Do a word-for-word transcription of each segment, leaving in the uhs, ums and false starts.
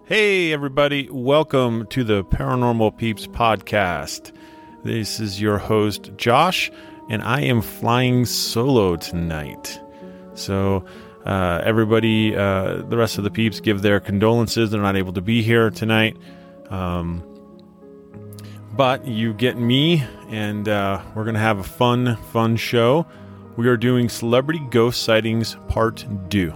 Hey, everybody. Welcome to the Paranormal Peeps podcast. This is your host, Josh, and I am flying solo tonight. So, uh, everybody, uh, the rest of the peeps give their condolences. They're not able to be here tonight. Um, but you get me, and uh, we're going to have a fun, fun show. We are doing Celebrity Ghost Sightings Part two.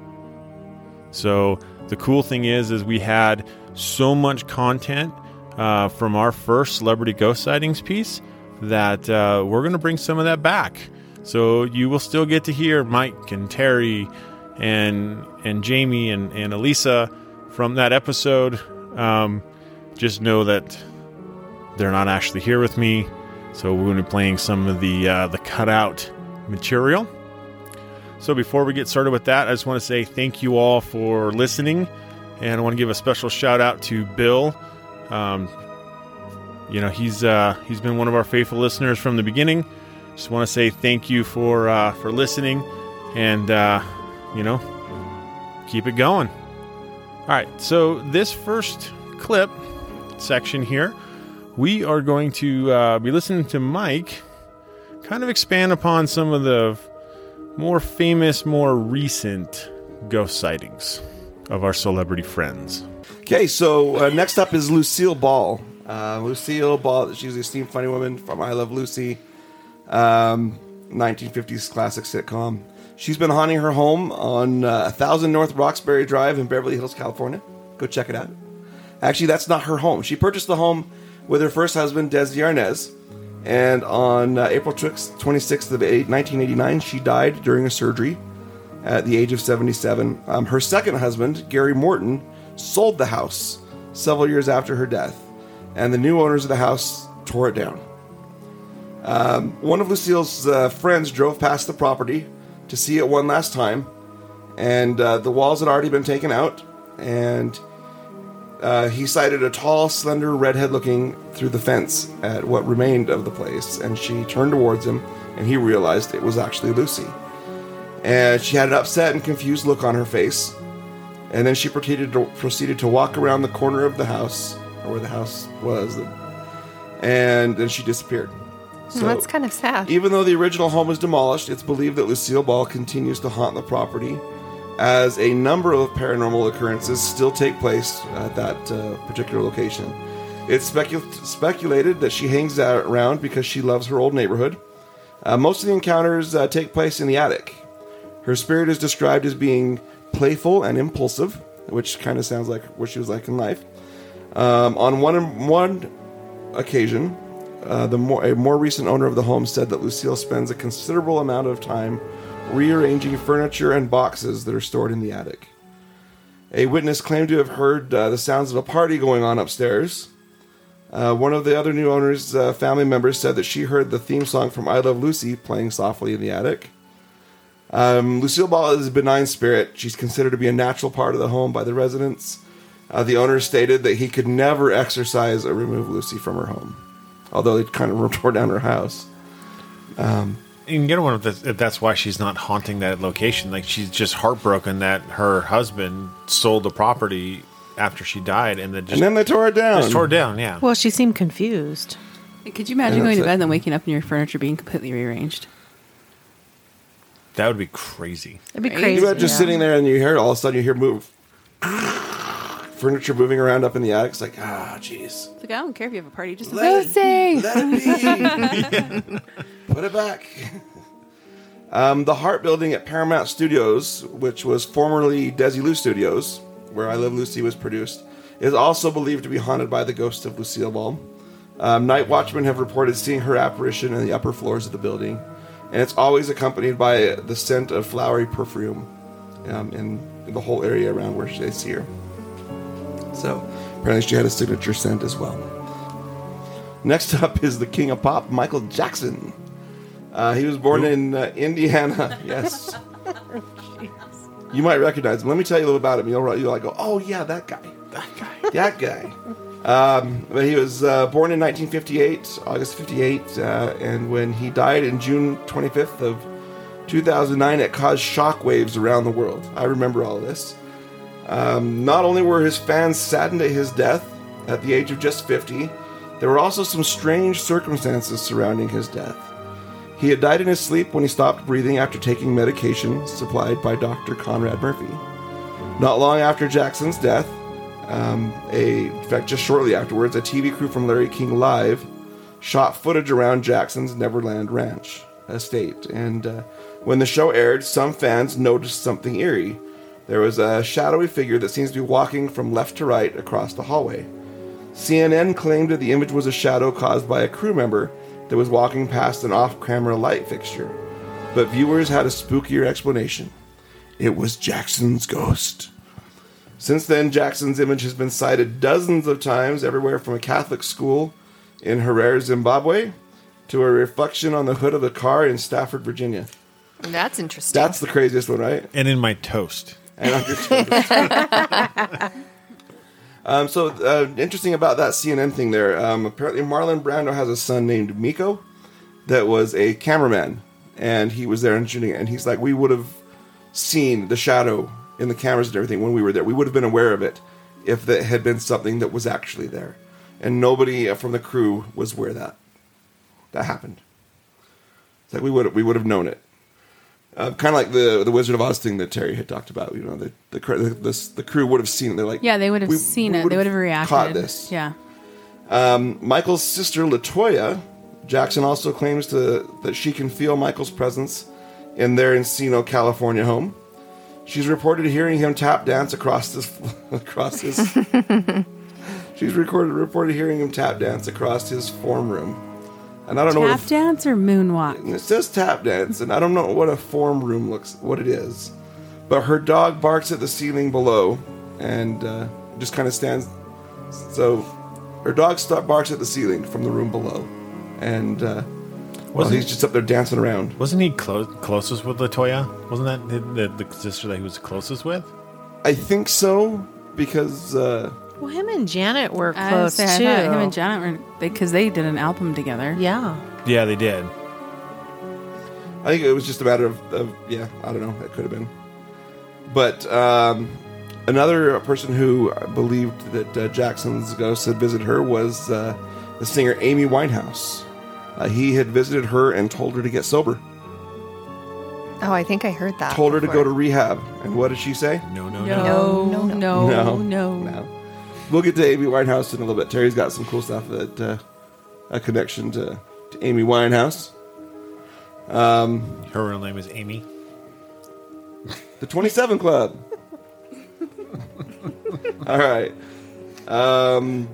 So, the cool thing is, is we had so much content uh, from our first Celebrity Ghost Sightings piece that uh, we're going to bring some of that back. So you will still get to hear Mike and Terry and and Jamie and, and Elisa from that episode. Um, just know that they're not actually here with me. So we're going to be playing some of the uh, the cutout material. So before we get started with that, I just want to say thank you all for listening. And I want to give a special shout out to Bill. Um, you know, he's uh, he's been one of our faithful listeners from the beginning. Just want to say thank you for uh, for listening. And, uh, you know, keep it going. All right, so this first clip section here, we are going to uh, be listening to Mike kind of expand upon some of the more famous, more recent ghost sightings of our celebrity friends. Okay, so uh, next up is Lucille Ball. Uh, Lucille Ball, she's a esteemed funny woman from I Love Lucy, um, nineteen fifties classic sitcom. She's been haunting her home on uh, one thousand North Roxbury Drive in Beverly Hills, California. Go check it out. Actually, that's not her home. She purchased the home with her first husband, Desi Arnaz. And on uh, April twenty-sixth of nineteen eighty-nine, she died during a surgery at the age of seventy-seven. Um, her second husband, Gary Morton, sold the house several years after her death, and the new owners of the house tore it down. Um, one of Lucille's uh, friends drove past the property to see it one last time, and uh, the walls had already been taken out, and Uh, he sighted a tall, slender redhead looking through the fence at what remained of the place, and she turned towards him, and he realized it was actually Lucy. And she had an upset and confused look on her face, and then she proceeded to, proceeded to walk around the corner of the house, or where the house was, and then she disappeared. So, that's kind of sad. Even though the original home was demolished, it's believed that Lucille Ball continues to haunt the property, as a number of paranormal occurrences still take place at that uh, particular location. It's specu- speculated that she hangs out around because she loves her old neighborhood. Uh, most of the encounters uh, take place in the attic. Her spirit is described as being playful and impulsive, which kind of sounds like what she was like in life. Um, on one one occasion, uh, the more, a more recent owner of the home said that Lucille spends a considerable amount of time rearranging furniture and boxes that are stored in the attic. A witness claimed to have heard uh, the sounds of a party going on upstairs. Uh, one of the other new owner's uh, family members said that she heard the theme song from I Love Lucy playing softly in the attic. Um, Lucille Ball is a benign spirit. She's considered to be a natural part of the home by the residents. Uh, the owner stated that he could never exorcise or remove Lucy from her home, although they kind of tore down her house. Um... You can get one if that's why she's not haunting that location. Like, she's just heartbroken that her husband sold the property after she died, and then just, and then they tore it down. Just tore it down, yeah. Well, she seemed confused. Could you imagine going to bed and then waking up and your furniture being completely rearranged? That would be crazy. It'd be crazy. You imagine just yeah. sitting there and you hear it, all of a sudden you hear move furniture moving around up in the attic. It's like, ah, oh, jeez. It's like, I don't care if you have a party, just let Lucy. It, let it be. Put it back. Um, the Hart Building at Paramount Studios, which was formerly Desilu Studios, where I Love Lucy was produced, is also believed to be haunted by the ghost of Lucille Ball. Um, night watchmen have reported seeing her apparition in the upper floors of the building, and it's always accompanied by the scent of flowery perfume um, in, in the whole area around where they see her. So, apparently she had a signature scent as well. Next up is the king of pop, Michael Jackson. Uh, he was born in uh, Indiana. Yes. You might recognize him. Let me tell you a little about him. You'll, you'll like go, oh yeah, that guy. That guy. That guy. Um, but he was uh, born in nineteen fifty-eight, August fifty-eight, uh, and when he died in June twenty-fifth of two thousand nine, it caused shockwaves around the world. I remember all of this. Um, not only were his fans saddened at his death at the age of just fifty, there were also some strange circumstances surrounding his death. He had died in his sleep when he stopped breathing after taking medication supplied by Doctor Conrad Murphy. Not long after Jackson's death, um, a, in fact, just shortly afterwards, a T V crew from Larry King Live shot footage around Jackson's Neverland Ranch estate. And uh, when the show aired, some fans noticed something eerie. There was a shadowy figure that seems to be walking from left to right across the hallway. C N N claimed that the image was a shadow caused by a crew member that was walking past an off-camera light fixture. But viewers had a spookier explanation. It was Jackson's ghost. Since then, Jackson's image has been sighted dozens of times, everywhere from a Catholic school in Harare, Zimbabwe, to a reflection on the hood of a car in Stafford, Virginia. That's interesting. That's the craziest one, right? And in my toast. And on your toast. um, so, uh, interesting about that C N N thing there. Um, apparently, Marlon Brando has a son named Miko that was a cameraman, and he was there and shooting it. And he's like, we would have seen the shadow in the cameras and everything when we were there. We would have been aware of it if that had been something that was actually there. And nobody from the crew was aware that that happened. It's like we would we would have known it. Uh, kind of like the the Wizard of Oz thing that Terry had talked about. You know, the the the, the, the crew would have seen it. They're like, yeah, they would have we, seen we it. They would have reacted. Caught this. Yeah. Um, Michael's sister Latoya Jackson also claims to that she can feel Michael's presence in their Encino, California home. She's reported hearing him tap dance across this across his. She's recorded reported hearing him tap dance across his form room. And I don't know what Tap dance or moonwalk? It says tap dance, and I don't know what a form room looks, what it is. But her dog barks at the ceiling below, and uh, just kind of stands. So her dog st- barks at the ceiling from the room below, and uh, well, he's just up there dancing around. Wasn't he clo- closest with Latoya? Wasn't that the, the, the sister that he was closest with? I think so, because uh, Well, him and Janet were I close was gonna too. say, I thought him and Janet were because they, they did an album together. Yeah. Yeah, they did. I think it was just a matter of, of yeah, I don't know, it could have been. But um, another person who believed that uh, Jackson's ghost had visited her was uh, the singer Amy Winehouse. Uh, he had visited her and told her to get sober. Oh, I think I heard that. Told her to before. go to rehab. And what did she say? No, no, No, no. no, no, No. no, no. No. We'll get to Amy Winehouse in a little bit. Terry's got some cool stuff that uh, a connection to, to Amy Winehouse. Um, Her real name is Amy. the twenty-seven Club. All right. Um,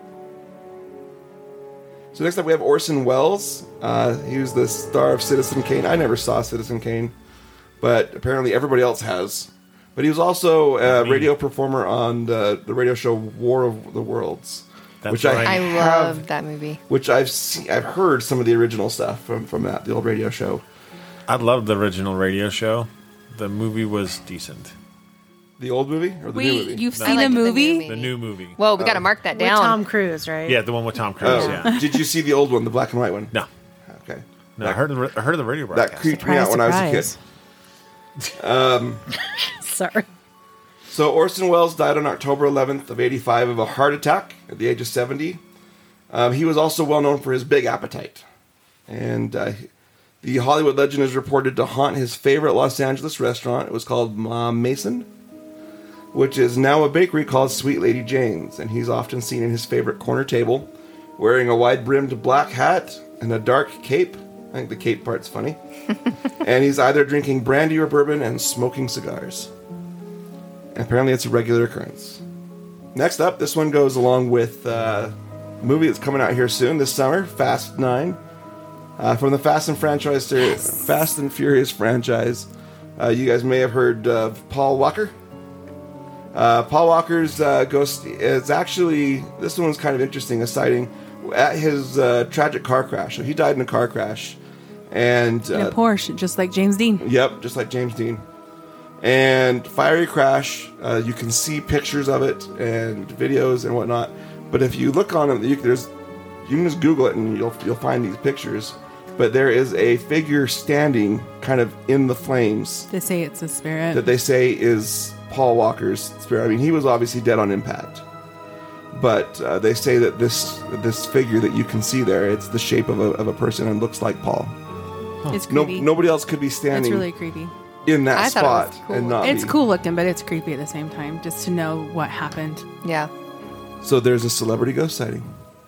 so next up we have Orson Welles. Uh, he was the star of Citizen Kane. I never saw Citizen Kane, but apparently everybody else has. But he was also a radio performer on the, the radio show War of the Worlds, That's which right. I, I have, love that movie. which I've seen, I've heard some of the original stuff from, from that, the old radio show. I loved the original radio show. The movie was decent. The old movie or the Wait, new movie? you've I seen liked a the new movie? movie. The new movie. Well, we got to mark that With down. Tom Cruise, right? Yeah, the one with Tom Cruise, Oh, yeah. did you see the old one, the black and white one? No. Okay. No, I heard, the, I heard of the radio That broadcast. creeped me out when I was a kid. Sorry. So Orson Welles died on October eleventh of eighty-five of a heart attack at the age of seventy. Um, he was also well known for his big appetite. And uh, the Hollywood legend is reported to haunt his favorite Los Angeles restaurant. It was called Mom Mason, which is now a bakery called Sweet Lady Jane's. And he's often seen in his favorite corner table, wearing a wide-brimmed black hat and a dark cape. I think the cape part's funny. And he's either drinking brandy or bourbon and smoking cigars. And apparently it's a regular occurrence. Next up, this one goes along with uh, a movie that's coming out here soon this summer, Fast nine. Uh, from the Fast and franchise, yes. Fast and Furious franchise. Uh, you guys may have heard of Paul Walker. Uh, Paul Walker's uh, ghost is actually, this one's kind of interesting, a sighting at his uh, tragic car crash. So he died in a car crash. And In a uh, Porsche, just like James Dean. Yep, just like James Dean. And fiery crash, uh, you can see pictures of it and videos and whatnot. But if you look on it, you, there's you can just Google it and you'll you'll find these pictures. But there is a figure standing kind kind of in the flames They say it's a spirit. that they say is Paul Walker's spirit. I mean, he was obviously dead on impact, but uh, they say that this this figure that you can see there, it's the shape of a, of a person and looks like Paul. It's No, creepy. nobody else could be It's standing really creepy. in that I thought it spot was cool. and not It's be. cool looking, but it's creepy at the same time, just to know what happened. Yeah. So there's a celebrity ghost sighting.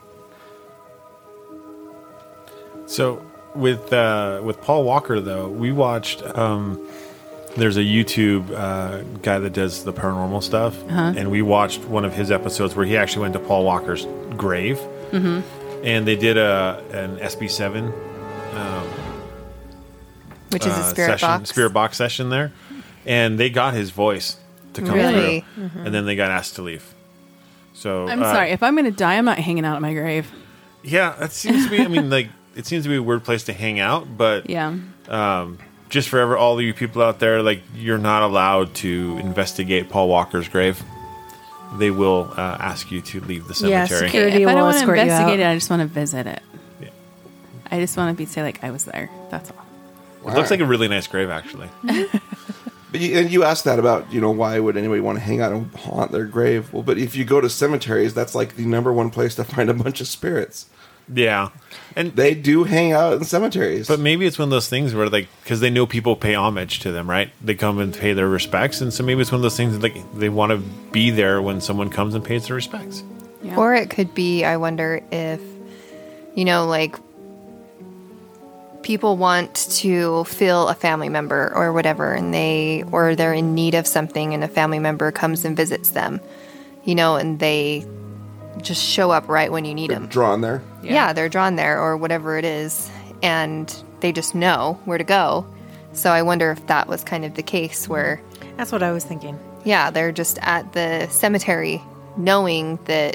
So with uh, with Paul Walker, though, we watched. Um, there's a YouTube uh, guy that does the paranormal stuff, and we watched one of his episodes where he actually went to Paul Walker's grave, mm-hmm. and they did a an S B seven Which is a uh, spirit session, box. spirit box session there, and they got his voice to come Really? through, and then they got asked to leave. So I'm uh, sorry. If I'm going to die, I'm not hanging out at my grave. Yeah, that seems to be. I mean, like it seems to be a weird place to hang out, but Yeah. um, just for ever, all of you people out there, like you're not allowed to investigate Paul Walker's grave. They will uh, ask you to leave the Yeah, cemetery. security. If I will don't want to escort you investigate out. it, I just want to visit it. Yeah. I just want to be say like I was there. That's all. It looks like a really nice grave, actually. But you, and you asked that about, you know, why would anybody want to hang out and haunt their grave? Well, but if you go to cemeteries, that's like the number one place to find a bunch of spirits. Yeah, and They do hang out in cemeteries. but maybe it's one of those things where, like, because they know people pay homage to them, right? They come and pay their respects, and so maybe it's one of those things that, like, they want to be there when someone comes and pays their respects. Yeah. Or it could be, I wonder if, you know, like people want to feel a family member or whatever, and they, or they're in need of something, and a family member comes and visits them, you know, and they just show up right when you need them. drawn there. Yeah. They're drawn there or whatever it is, and they just know where to go. So I wonder if that was kind of the case where, That's what I was thinking. yeah, they're just at the cemetery knowing that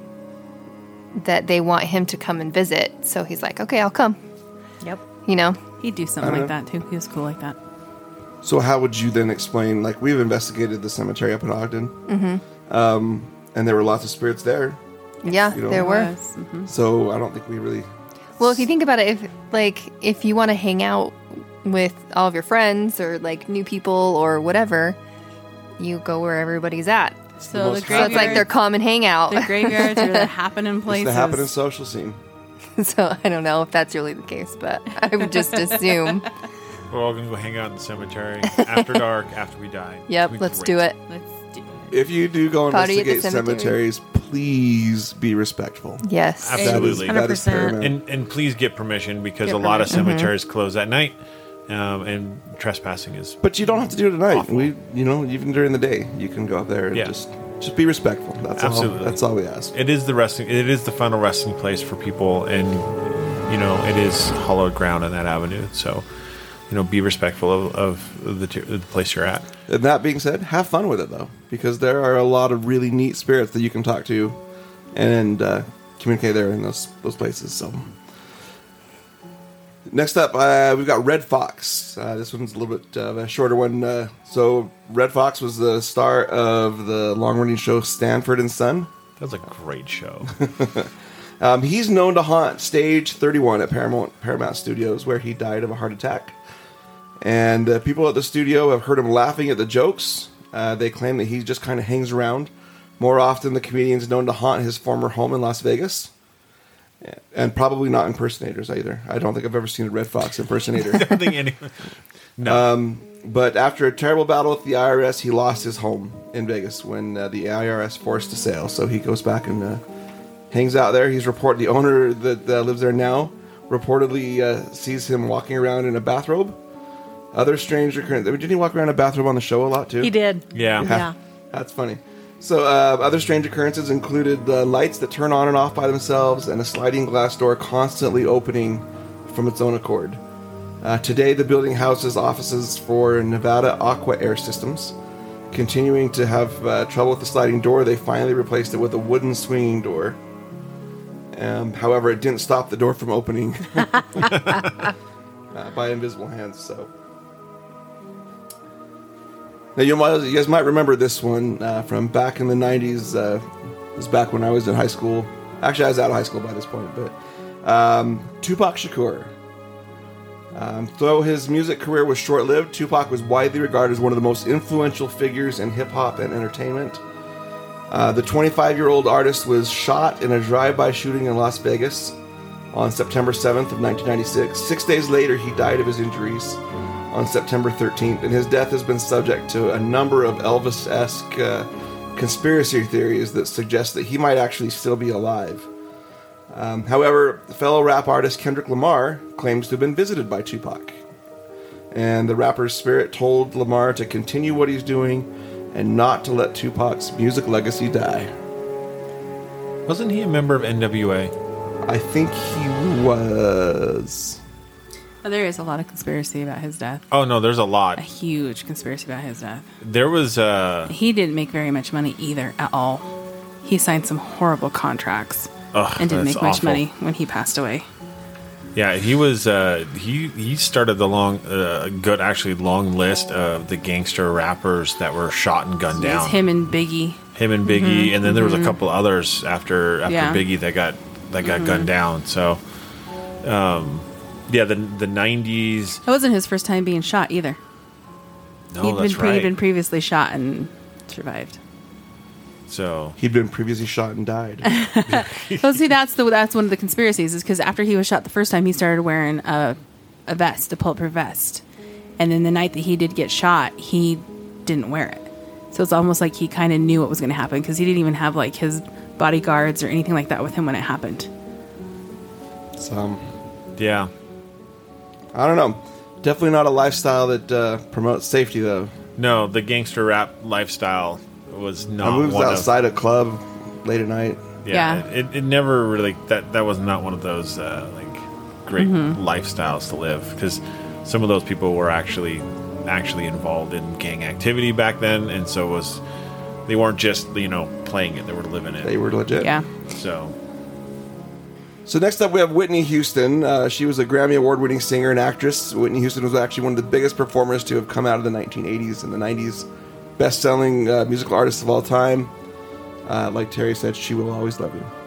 that they want him to come and visit. So he's like, okay, I'll come, Yep. you know? He'd do something I like don't that too. He was cool like that. So how would you then explain, like, we've investigated the cemetery up in Ogden, mm-hmm. um, and there were lots of spirits there. Yeah, You know. there were. Was, mhm. So I don't think we really... Well, if you think about it, if like if you want to hang out with all of your friends or like new people or whatever, you go where everybody's at. So the the, most So graveyard, it's like their common hangout. the graveyards are the happening It's places. the happening social scene. So I don't know if that's really the case, but I would just assume. We're all going to go hang out in the cemetery after dark, after we die. Yep, It's gonna be let's great. do it. Let's do it. If you do go Party at the investigate cemetery. cemeteries, please be respectful. Yes. Absolutely. That is, that is one hundred percent. paramount. And and please get permission because Get a lot of permission. cemeteries close at night, um, and trespassing is. But you don't have to do it at night. Awful. We, you know, even during the day, you can go out there and Yeah. just just be respectful. That's Absolutely. all. That's all we ask. It is the resting. It is the final resting place for people, and you know it is hollowed ground in that avenue. So, you know, be respectful of, of the, t- the place you're at. And that being said, have fun with it though, because there are a lot of really neat spirits that you can talk to and uh, communicate there in those those places. So, next up, uh, we've got Red Fox. Uh, this one's a little bit of a shorter one. Uh, so, Red Fox was the star of the long-running show Stanford and Son. That was a great show. Um, he's known to haunt Stage thirty-one at Paramount Paramount Studios, where he died of a heart attack. And uh, people at the studio have heard him laughing at the jokes. Uh, they claim that he just kind of hangs around. More often, the comedian's known to haunt his former home in Las Vegas. And probably not impersonators either. I don't think I've ever seen a Red Fox impersonator. I don't think anyone. No. But after a terrible battle with the I R S, he lost his home in Vegas when uh, the I R S forced a sale. So he goes back and uh, hangs out there. He's report the owner that uh, lives there now reportedly uh, sees him walking around in a bathrobe. Other strange occurrences. Didn't he walk around in a bathrobe on the show a lot too? He did. Yeah. Yeah. That's funny. So uh, other strange occurrences included uh, lights that turn on and off by themselves and a sliding glass door constantly opening from its own accord. Uh, today, the building houses offices for Nevada Aqua Air Systems. Continuing to have uh, trouble with the sliding door, they finally replaced it with a wooden swinging door. Um, however, it didn't stop the door from opening uh, by invisible hands. So, now you, might, you guys might remember this one uh, from back in the nineties. Uh, it was back when I was in high school. Actually, I was out of high school by this point. But um, Tupac Shakur. Um, though his music career was short-lived, Tupac was widely regarded as one of the most influential figures in hip-hop and entertainment. Uh, the twenty-five-year-old artist was shot in a drive-by shooting in Las Vegas on September seventh of nineteen ninety-six. Six days later, he died of his injuries on September thirteenth, and his death has been subject to a number of Elvis-esque uh, conspiracy theories that suggest that he might actually still be alive. Um, however, fellow rap artist Kendrick Lamar claims to have been visited by Tupac. And the rapper's spirit told Lamar to continue what he's doing and not to let Tupac's music legacy die. Wasn't he a member of N W A? I think he was. Well, there is a lot of conspiracy about his death. Oh, no, there's a A lot. huge conspiracy about his death. There was, uh... He didn't make very much money either at all. He signed some horrible contracts Ugh, and didn't that's make much awful. money when he passed away. Yeah, he was, uh... He, he started the long, uh, good, actually, long list of the gangster rappers that were shot and gunned It's down. him and Biggie. Him and Biggie, and then there was a couple others after after Yeah. Biggie that got that got gunned down. So, um, yeah, the the nineties. That wasn't his first time being shot either. No, he'd that's been pre- right. he'd been previously shot and survived. So He'd been previously shot and died. So see, that's the that's one of the conspiracies is because after he was shot the first time, he started wearing a a vest, a bulletproof vest, and then the night that he did get shot, he didn't wear it. So it's almost like he kind of knew what was going to happen because he didn't even have like his bodyguards or anything like that with him when it happened. So, yeah, I don't know. Definitely not a lifestyle that uh, promotes safety, though. no, the gangster rap lifestyle was I not moved one outside a club late at night. of. Yeah, Yeah. It, it never really that that was not one of those uh, like great Mm-hmm. lifestyles to live because some of those people were actually actually involved in gang activity back then, and so was they weren't just you know playing it; they were living it. They were legit. Yeah. So. So next up, we have Whitney Houston. Uh, she was a Grammy Award-winning singer and actress. Whitney Houston was actually one of the biggest performers to have come out of the nineteen eighties and the nineties. Best-selling uh, musical artist of all time. Uh, like Terry said, she will always love you.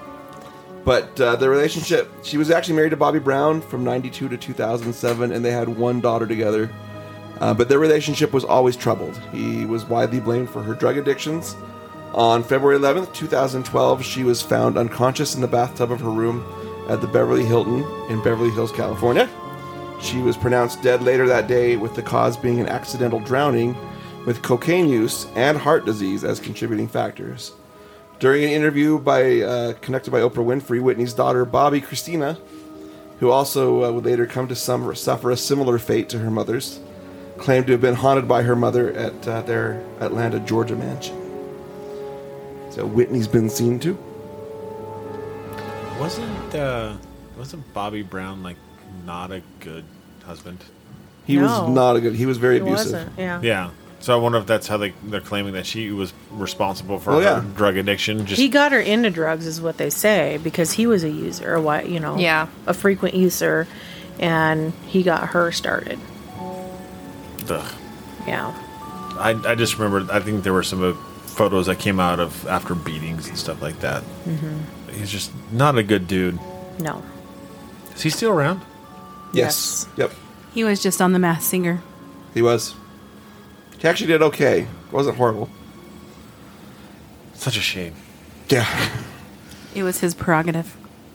But uh, the relationship, she was actually married to Bobby Brown from ninety-two to two thousand seven, and they had one daughter together. Uh, but their relationship was always troubled. He was widely blamed for her drug addictions. On February eleventh, two thousand twelve, she was found unconscious in the bathtub of her room at the Beverly Hilton in Beverly Hills, California. She was pronounced dead later that day, with the cause being an accidental drowning, with cocaine use and heart disease as contributing factors. During an interview by uh, conducted by Oprah Winfrey, Whitney's daughter, Bobby Christina, who also uh, would later come to some, suffer a similar fate to her mother's, claimed to have been haunted by her mother at uh, their Atlanta, Georgia mansion. So Whitney's been seen too. Wasn't uh, wasn't Bobby Brown like not a good husband? He No. was not a good. He was very It abusive. wasn't. Yeah. Yeah. So I wonder if that's how they they're claiming that she was responsible for Oh, her yeah. drug addiction. Just He got her into drugs, is what they say, because he was a user, or what you know, Yeah. a frequent user, and he got her started. ugh. Yeah. I I just remember. I think there were some uh, photos that came out of after beatings and stuff like that. Mm-hmm. He's just not a good dude. No. Is he still around? Yes. Yep. He was just on The Masked Singer. He was. He actually did okay. It wasn't horrible. Such a shame. Yeah. It was his prerogative.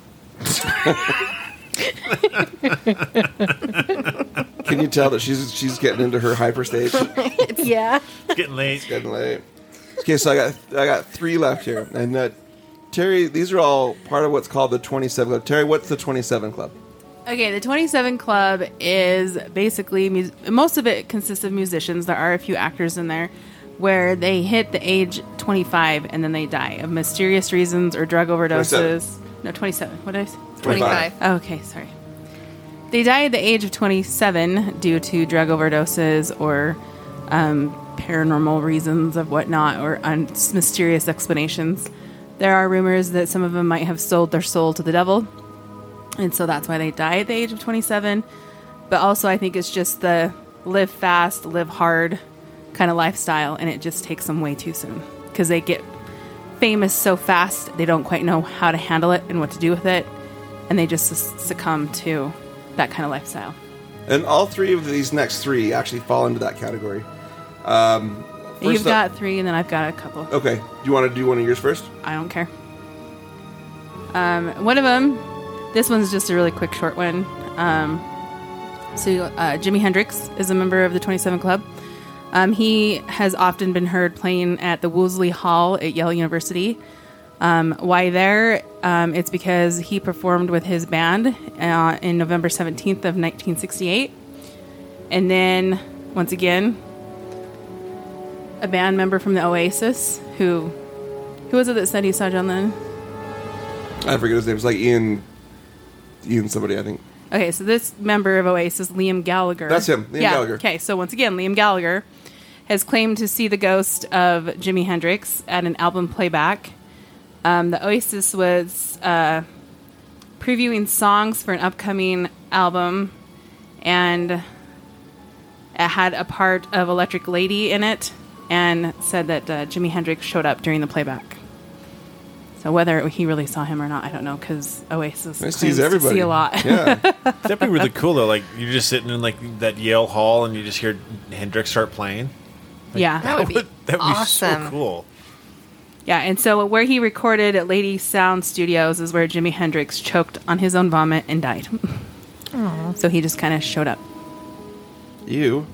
Can you tell that she's she's getting into her hyper stage? Yeah. It's getting late. Getting late. Okay, so I got I got three left here, and uh, Terry, these are all part of what's called the twenty-seven Club. Terry, what's the twenty-seven Club? Okay, the twenty-seven Club is basically, mus- most of it consists of musicians. There are a few actors in there where they hit the age twenty-five and then they die of mysterious reasons or drug overdoses. No, twenty-seven. What did I say? twenty-five. Oh, okay, sorry. They die at the age of twenty-seven due to drug overdoses or um, paranormal reasons of whatnot or un- mysterious explanations. There are rumors that some of them might have sold their soul to the devil. And so that's why they die at the age of twenty-seven. But also I think it's just the live fast, live hard kind of lifestyle. And it just takes them way too soon. Because they get famous so fast, they don't quite know how to handle it and what to do with it. And they just succumb to that kind of lifestyle. And all three of these next three actually fall into that category. Um, first You've up- got three, and then I've got a couple. Okay. Do you want to do one of yours first? I don't care. Um, one of them, this one's just a really quick, short one. Um, so uh, Jimi Hendrix is a member of the twenty-seven Club. Um, he has often been heard playing at the Wolseley Hall at Yale University. Um, why there? Um, it's because he performed with his band uh, in November seventeenth of nineteen sixty-eight. And then, once again, a band member from the Oasis, who, who was it that said he saw John Lennon? I forget his name. It's like Ian, Ian somebody, I think. Okay, so this member of Oasis, Liam Gallagher. That's him, Liam yeah, Gallagher. Okay, so once again, Liam Gallagher has claimed to see the ghost of Jimi Hendrix at an album playback. Um, the Oasis was uh, previewing songs for an upcoming album, and it had a part of Electric Lady in it, and said that uh, Jimi Hendrix showed up during the playback. So whether he really saw him or not, I don't know, because Oasis He claims sees to everybody. see a lot. Yeah. That'd be really cool though. Like you're just sitting in like that Yale Hall and you just hear Hendrix start playing. Yeah. That would be That'd be awesome. so cool. Yeah, and so where he recorded at Lady Sound Studios is where Jimi Hendrix choked on his own vomit and died. So he just kind of showed up. You.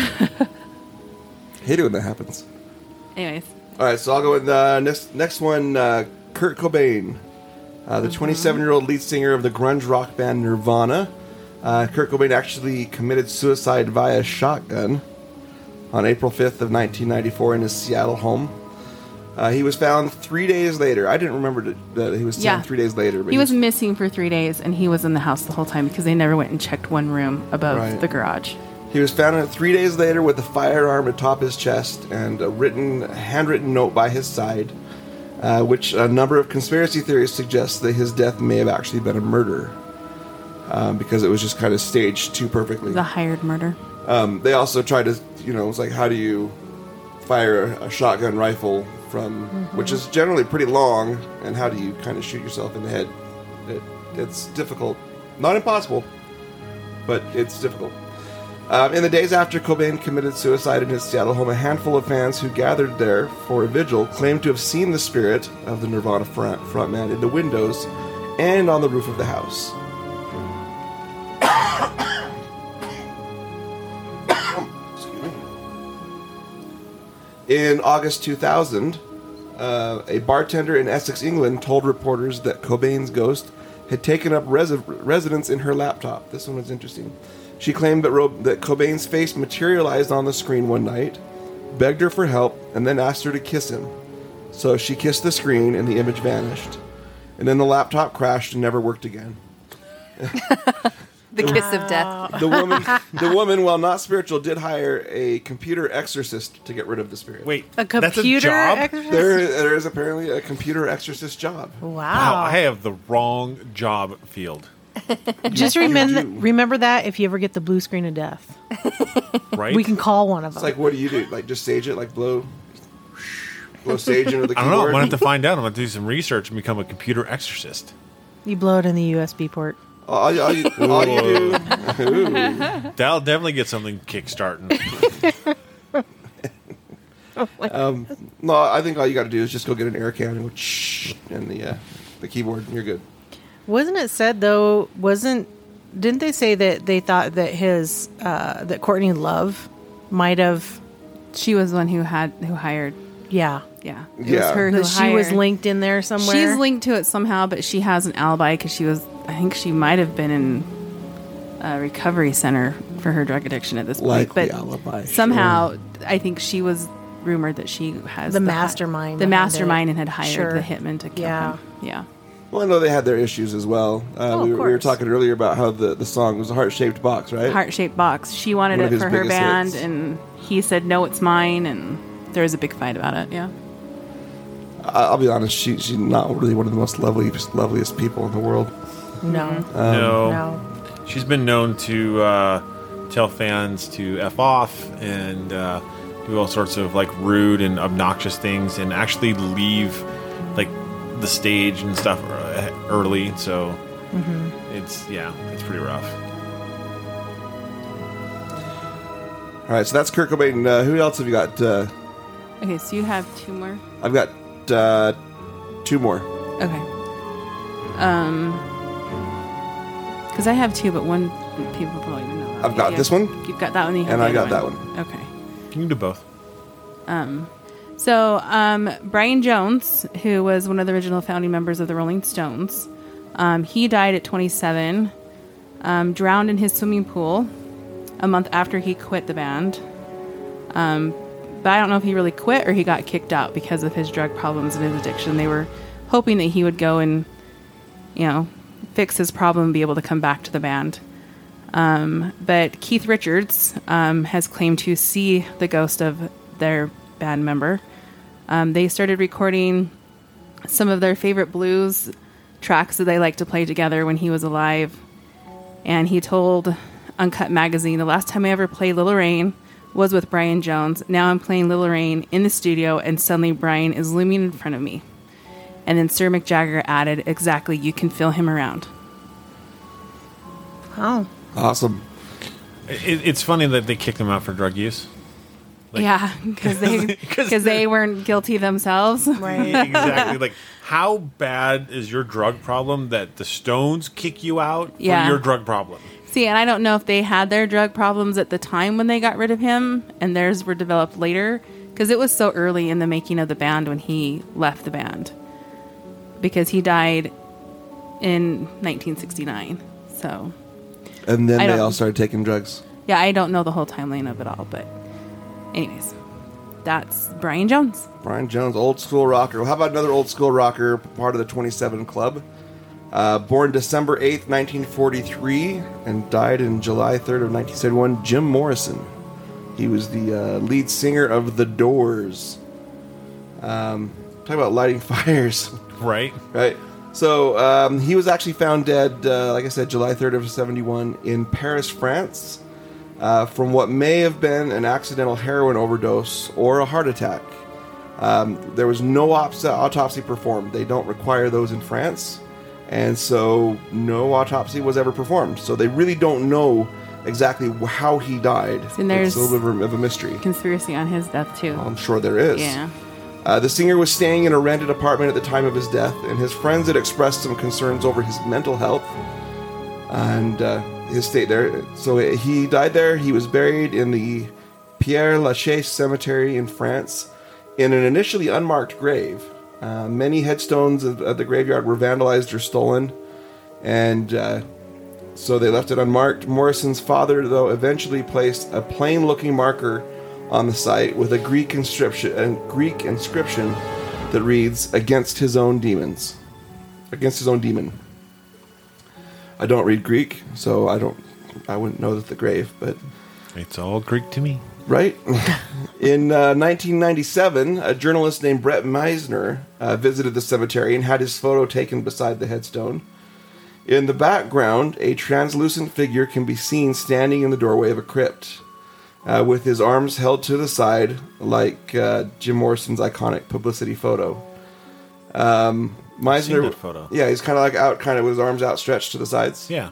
Hate it when that happens. Anyways, All right, so I'll go with the next, next one, uh, Kurt Cobain. Uh, the twenty-seven-year-old lead singer of the grunge rock band Nirvana. Uh, Kurt Cobain actually committed suicide via shotgun on April fifth of nineteen ninety-four in his Seattle home. Uh, he was found three days later. I didn't remember to, that he was found Yeah. three days later. But he was missing for three days, and he was in the house the whole time because they never went and checked one room above Right. the garage. He was found three days later with a firearm atop his chest and a written, handwritten note by his side, uh, which a number of conspiracy theories suggest that his death may have actually been a murder, um, because it was just kind of staged too perfectly. The hired murder. Um, they also tried to, you know, it's like, how do you fire a, a shotgun rifle from, which is generally pretty long, and how do you kind of shoot yourself in the head? It, it's difficult. Not impossible, but it's difficult. Um, in the days after Cobain committed suicide in his Seattle home, a handful of fans who gathered there for a vigil claimed to have seen the spirit of the Nirvana front, frontman in the windows and on the roof of the house. Excuse me. In August two thousand, uh, a bartender in Essex, England, told reporters that Cobain's ghost had taken up res- residence in her laptop. This one was interesting. She claimed that, Ro- that Cobain's face materialized on the screen one night, begged her for help, and then asked her to kiss him. So she kissed the screen, and the image vanished. And then the laptop crashed and never worked again. The kiss of death. The woman, the woman, while not spiritual, did hire a computer exorcist to get rid of the spirit. Wait, A that's computer a job? exorcist? There, there is apparently a computer exorcist job. Wow, Wow. I have the wrong job field. Just remember remember that if you ever get the blue screen of death. Right? We can call one of them. It's like, what do you do? Like, just sage it? Like, blow, blow sage into the I don't know. I'm keyboard? going to have to find out. I'm going to do some research and become a computer exorcist. you blow it in the U S B port. all, you, all, you, all you do. Ooh. That'll definitely get something kickstarting. Um, no, I think all you got to do is just go get an air can and go shh in the uh, the keyboard, and you're good. Wasn't it said though? Wasn't didn't they say that they thought that his uh, that Courtney Love might have She was the one who had who hired. yeah Yeah, it Yeah. was her who that she was hired. linked in there somewhere. She's linked to it somehow, but she has an alibi because she was. I think she might have been in a recovery center for her drug addiction at this point. Likely But alibi, somehow, I think she was rumored that she has The hi- mastermind the behind mastermind, it. and had hired Sure. the hitman to kill Yeah. him. Yeah, Well, I know they had their issues as well. Uh, Oh, we, of were, we were course. talking earlier about how the, the song was a heart-shaped box, right? heart shaped box. She wanted One of it his for her biggest band, hits. and he said, "No, it's mine." And there was a big fight about it. Yeah. I- I'll be honest, she, she's not really one of the most loveliest, loveliest people in the world. no Um, no. no. She's been known to uh, tell fans to F off and uh, do all sorts of like rude and obnoxious things and actually leave like the stage and stuff early. So it's, yeah, it's pretty rough. All right, so that's Kurt Cobain. Uh, who else have you got? Uh, Okay, so you have two more. I've got uh, two more. Okay. Um, because I have two, but one people probably don't know. About. I've got You this have- one. You've got that one. You have And the I other got that one. Okay. You can do both. Um, so um, Brian Jones, who was one of the original founding members of the Rolling Stones, um, he died at twenty-seven, um, drowned in his swimming pool a month after he quit the band. Um, but I don't know if he really quit or he got kicked out because of his drug problems and his addiction. They were hoping that he would go and, you know, fix his problem and be able to come back to the band. Um, but Keith Richards um, has claimed to see the ghost of their band member. Um, they started recording some of their favorite blues tracks that they liked to play together when he was alive. And he told Uncut Magazine, the last time I ever played Little Rain was with Brian Jones. Now I'm playing Little Rain in the studio and suddenly Brian is looming in front of me. And then Sir Mick Jagger added, exactly, you can feel him around. Oh. Awesome. It, it's funny that they kicked him out for drug use. Like- yeah, because they, Because cause they weren't guilty themselves. Right. Exactly. Like, how bad is your drug problem that the Stones kick you out Yeah. for your drug problem? See, and I don't know if they had their drug problems at the time when they got rid of him and theirs were developed later, because it was so early in the making of the band when he left the band. Because he died in nineteen sixty-nine. So, And then I they don't- all started taking drugs. yeah, I don't know the whole timeline of it all, but anyways, that's Brian Jones. Brian Jones, old school rocker. Well, how about another old school rocker, part of the twenty-seven Club? Uh, born December eighth, nineteen forty-three, and died in July third of nineteen seventy-one, Jim Morrison. He was the uh, lead singer of The Doors. Um, talk about lighting fires, Right? right? So um, he was actually found dead, uh, like I said, July third of seventy-one in Paris, France, uh, from what may have been an accidental heroin overdose or a heart attack. Um, there was no ops- autopsy performed. They don't require those in France. And so no autopsy was ever performed. So they really don't know exactly how he died. And there's- it's a little bit of a mystery. Conspiracy on his death, too. I'm sure there is. Yeah. Uh, the singer was staying in a rented apartment at the time of his death, and his friends had expressed some concerns over his mental health and uh, his state there. So he died there. He was buried in the Père Lachaise Cemetery in France in an initially unmarked grave. Uh, many headstones of, of the graveyard were vandalized or stolen, and uh, so they left it unmarked. Morrison's father, though, eventually placed a plain-looking marker on the site with a Greek inscription, a Greek inscription that reads, "Against his own demons," against his own demon. I don't read Greek, so I don't, I wouldn't know that the grave, but It's all Greek to me. right. In uh, nineteen ninety-seven, a journalist named Brett Meisner uh, visited the cemetery and had his photo taken beside the headstone. In the background, a translucent figure can be seen standing in the doorway of a crypt, uh, with his arms held to the side, like uh, Jim Morrison's iconic publicity photo. Um, Meisner, seen that photo. yeah, he's kind of like out, kind of with his arms outstretched to the sides. Yeah.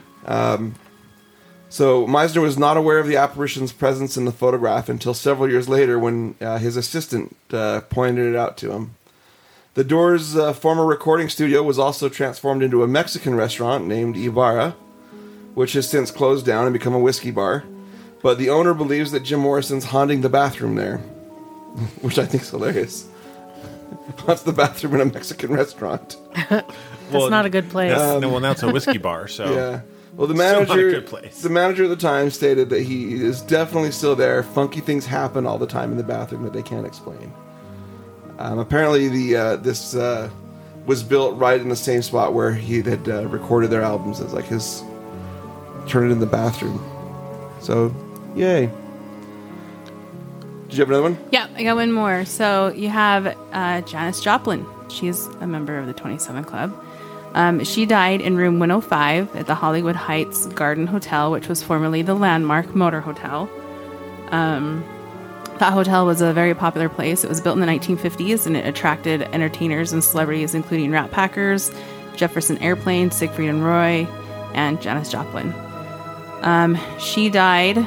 So Meisner was not aware of the apparition's presence in the photograph until several years later when uh, his assistant uh, pointed it out to him. The Doors' uh, former recording studio was also transformed into a Mexican restaurant named Ibarra, which has since closed down and become a whiskey bar. But the owner believes that Jim Morrison's haunting the bathroom there, which I think is hilarious. Haunts the bathroom in a Mexican restaurant. That's not a good place. That's, no, well, now it's a whiskey bar, so. Yeah. Well, the Still not a manager, good place. the manager at the time stated that he is definitely still there. Funky things happen all the time in the bathroom that they can't explain. Um, apparently, the uh, this uh, was built right in the same spot where he had uh, recorded their albums. As like his turn it in the bathroom. So, yay! Did you have another one? Yeah, I got one more. So you have uh, Janis Joplin. She's a member of the twenty-seven Club. Um, she died in room one oh five at the Hollywood Heights Garden Hotel, which was formerly the Landmark Motor Hotel. Um, that hotel was a very popular place. It was built in the nineteen fifties, and it attracted entertainers and celebrities, including Rat Packers, Jefferson Airplane, Siegfried and Roy, and Janis Joplin. Um, she died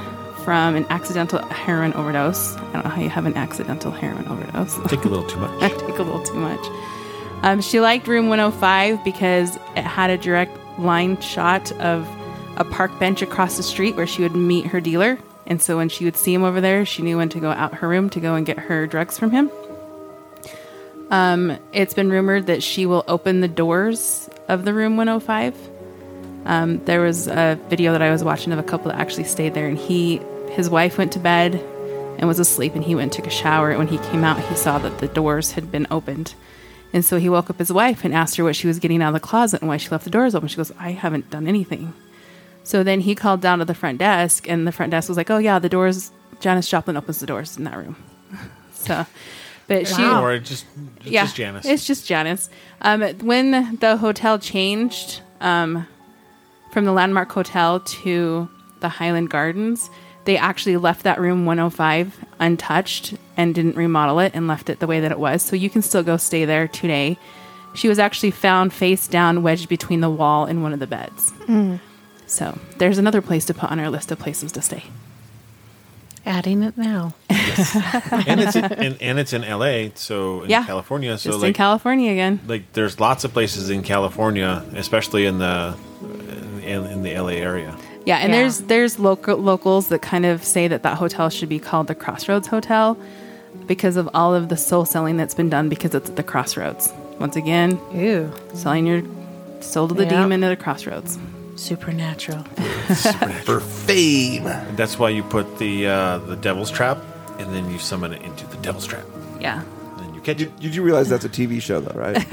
from an accidental heroin overdose. I don't know how you have an accidental heroin overdose. Take a little too much. I take a little too much. Um, she liked room one oh five because it had a direct line shot of a park bench across the street where she would meet her dealer. And so when she would see him over there, she knew when to go out her room to go and get her drugs from him. Um, it's been rumored that she will open the doors of the room one oh five. Um, there was a video that I was watching of a couple that actually stayed there, and he, his wife went to bed and was asleep, and he went and took a shower. And when he came out, he saw that the doors had been opened. And so he woke up his wife and asked her what she was getting out of the closet and why she left the doors open. She goes, I haven't done anything. So then he called down to the front desk, and the front desk was like, oh yeah, the doors, Janis Joplin opens the doors in that room. So, but she, Wow. Or just, it's yeah, just Janis. it's just Janis. Um, when the hotel changed, um, from the Landmark Hotel to the Highland Gardens, they actually left that room one oh five untouched and didn't remodel it and left it the way that it was. So you can still go stay there today. She was actually found face down, wedged between the wall and one of the beds. Mm. So there's another place to put on our list of places to stay. Adding it now. and it's in, and, and it's in L A, so in Yeah. California. So Just like, in California again. like there's lots of places in California, especially in the in, in the L A area. Yeah, and Yeah. there's there's local locals that kind of say that that hotel should be called the Crossroads Hotel because of all of the soul selling that's been done because it's at the Crossroads. Once again, Ew. selling your soul to the Yeah. demon at the Crossroads. Supernatural. For fame. And that's why you put the uh, the devil's trap, and then you summon it into the devil's trap, Yeah. and then you catch it. Did, did you realize that's a T V show, though, right?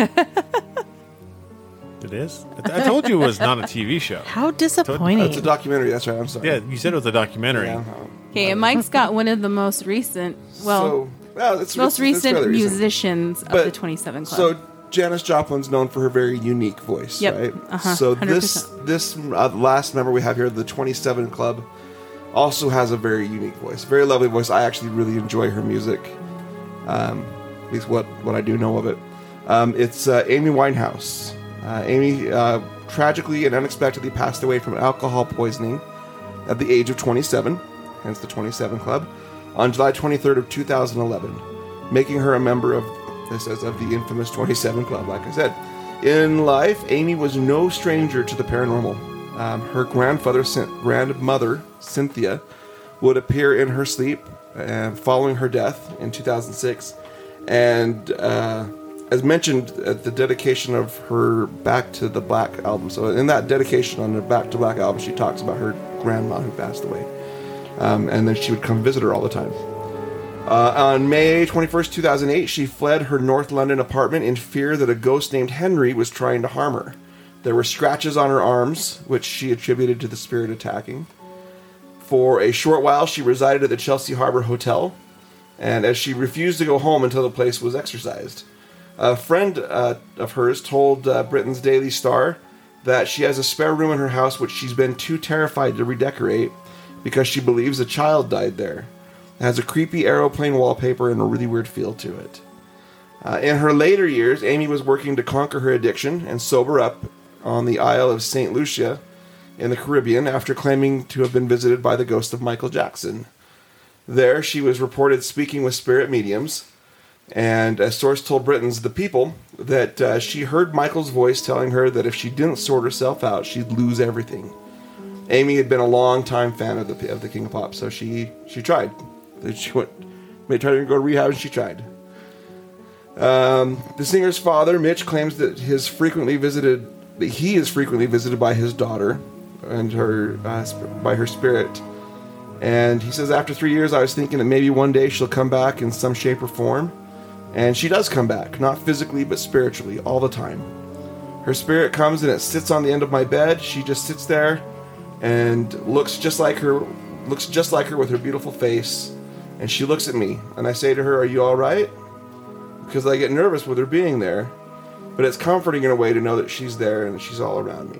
It is. I, th- I told you it was not a T V show. How disappointing. It's a documentary. That's right. I'm sorry. Yeah, you said it was a documentary. Yeah. Okay, and Mike's got one of the most recent, well, so, well, it's, most it's- it's recent fairly recent. musicians of But- the twenty-seven Club. So Janis Joplin's known for her very unique voice, Yep. right? Uh-huh. So one hundred this percent. this uh, last member we have here, the twenty-seven Club, also has a very unique voice, very lovely voice. I actually really enjoy her music, um, at least what what I do know of it. Um, it's uh, Amy Winehouse. Uh, Amy uh, tragically and unexpectedly passed away from alcohol poisoning at the age of twenty-seven, hence the twenty-seven Club, on July twenty-third of two thousand eleven, making her a member of, this says, of the infamous twenty-seven Club, like I said. In life, Amy was no stranger to the paranormal. Um, her grandfather, grandmother, Cynthia, would appear in her sleep uh, following her death in two thousand six, and uh, as mentioned at the dedication of her Back to the Black album. So in that dedication on the Back to Black album, she talks about her grandma who passed away. Um, and then she would come visit her all the time. Uh, on May twenty-first, two thousand eight, she fled her North London apartment in fear that a ghost named Henry was trying to harm her. There were scratches on her arms, which she attributed to the spirit attacking. For a short while, she resided at the Chelsea Harbour Hotel, and as she refused to go home until the place was exorcised. A friend uh, of hers told uh, Britain's Daily Star that she has a spare room in her house which she's been too terrified to redecorate because she believes a child died there. It has a creepy aeroplane wallpaper and a really weird feel to it. Uh, in her later years, Amy was working to conquer her addiction and sober up on the Isle of Saint Lucia in the Caribbean after claiming to have been visited by the ghost of Michael Jackson. There, she was reported speaking with spirit mediums, and a source told Britain's The People that uh, she heard Michael's voice telling her that if she didn't sort herself out, she'd lose everything. Amy had been a long-time fan of the of the King of Pop, so she she tried. She went, may try to go to rehab, and she tried. Um, the singer's father, Mitch, claims that his frequently visited that he is frequently visited by his daughter and her uh, sp- by her spirit. And he says, after three years, I was thinking that maybe one day she'll come back in some shape or form. And she does come back, not physically, but spiritually, all the time. Her spirit comes and it sits on the end of my bed. She just sits there and looks just like her, looks just like her with her beautiful face. And she looks at me, and I say to her, "Are you all right?" Because I get nervous with her being there. But it's comforting in a way to know that she's there and that she's all around me.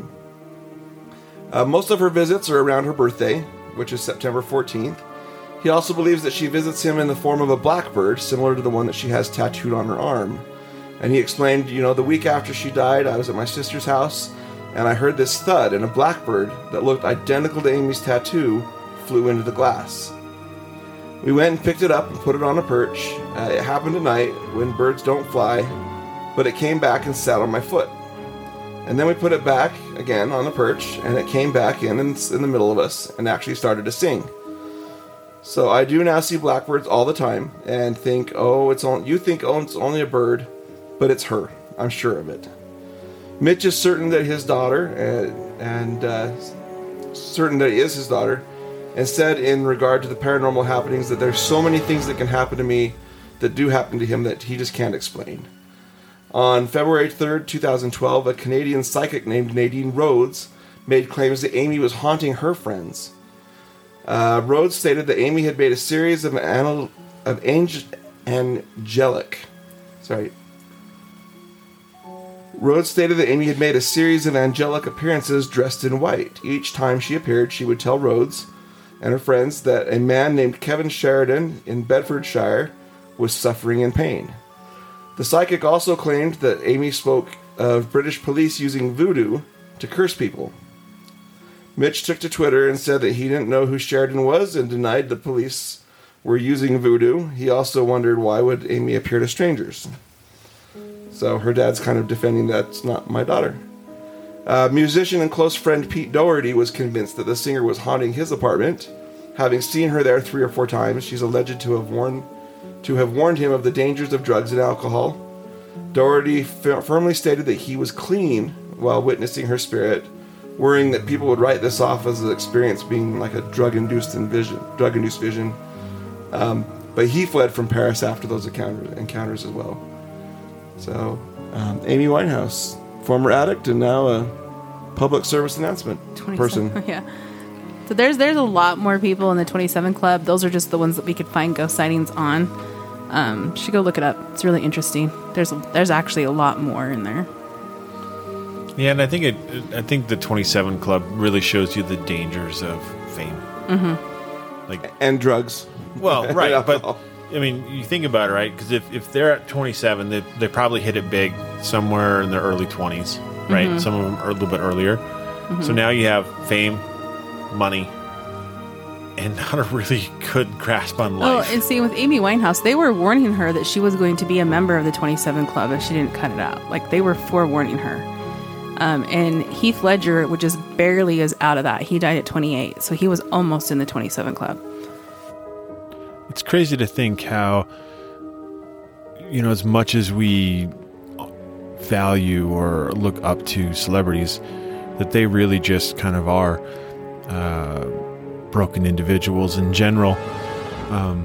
Uh, most of her visits are around her birthday, which is September fourteenth. He also believes that she visits him in the form of a blackbird, similar to the one that she has tattooed on her arm. And he explained, you know, the week after she died, I was at my sister's house, and I heard this thud, and a blackbird that looked identical to Amy's tattoo flew into the glass. We went and picked it up and put it on a perch. Uh, it happened tonight when birds don't fly, but it came back and sat on my foot. And then we put it back again on the perch, and it came back in in, in the middle of us and actually started to sing. So I do now see blackbirds all the time and think, oh, it's on. You think, oh, it's only a bird, but it's her. I'm sure of it. Mitch is certain that his daughter, uh, and uh, certain that it is his daughter, and said in regard to the paranormal happenings that there's so many things that can happen to me that do happen to him that he just can't explain. On February third, twenty twelve, a Canadian psychic named Nadine Rhodes made claims that Amy was haunting her friends. Uh, Rhodes stated that Amy had made a series of, anal- of angel- angelic... Sorry. Rhodes stated that Amy had made a series of angelic appearances dressed in white. Each time she appeared, she would tell Rhodes and her friends that a man named Kevin Sheridan in Bedfordshire was suffering in pain. The psychic also claimed that Amy spoke of British police using voodoo to curse people. Mitch took to Twitter and said that he didn't know who Sheridan was and denied the police were using voodoo. He also wondered why would Amy appear to strangers. So her dad's kind of defending that's not my daughter. Uh, musician and close friend Pete Doherty was convinced that the singer was haunting his apartment. Having seen her there three or four times, she's alleged to have warned to have warned him of the dangers of drugs and alcohol. Doherty f- firmly stated that he was clean while witnessing her spirit, worrying that people would write this off as an experience being like a drug-induced vision. Drug-induced vision. Um, but he fled from Paris after those encounters, encounters as well. So, um, Amy Winehouse, former addict and now a public service announcement person. Yeah. So there's there's a lot more people in the twenty-seven Club. Those are just the ones that we could find ghost sightings on. Um, you should go look it up. It's really interesting. There's a, there's actually a lot more in there. Yeah, and I think it. I think the twenty-seven Club really shows you the dangers of fame. Mm-hmm. Like and drugs. Well, right, but I mean, you think about it, right? Because if, if they're at twenty-seven, they they probably hit it big somewhere in their early twenties, right? Mm-hmm. Some of them are a little bit earlier. Mm-hmm. So now you have fame, money, and not a really good grasp on life. Oh, and see, with Amy Winehouse, they were warning her that she was going to be a member of the twenty-seven Club if she didn't cut it out. Like, they were forewarning her. Um, and Heath Ledger, which is barely is out of that. He died at twenty-eight, so he was almost in the twenty-seven Club. It's crazy to think how, you know, as much as we value or look up to celebrities, that they really just kind of are uh, broken individuals in general. Um,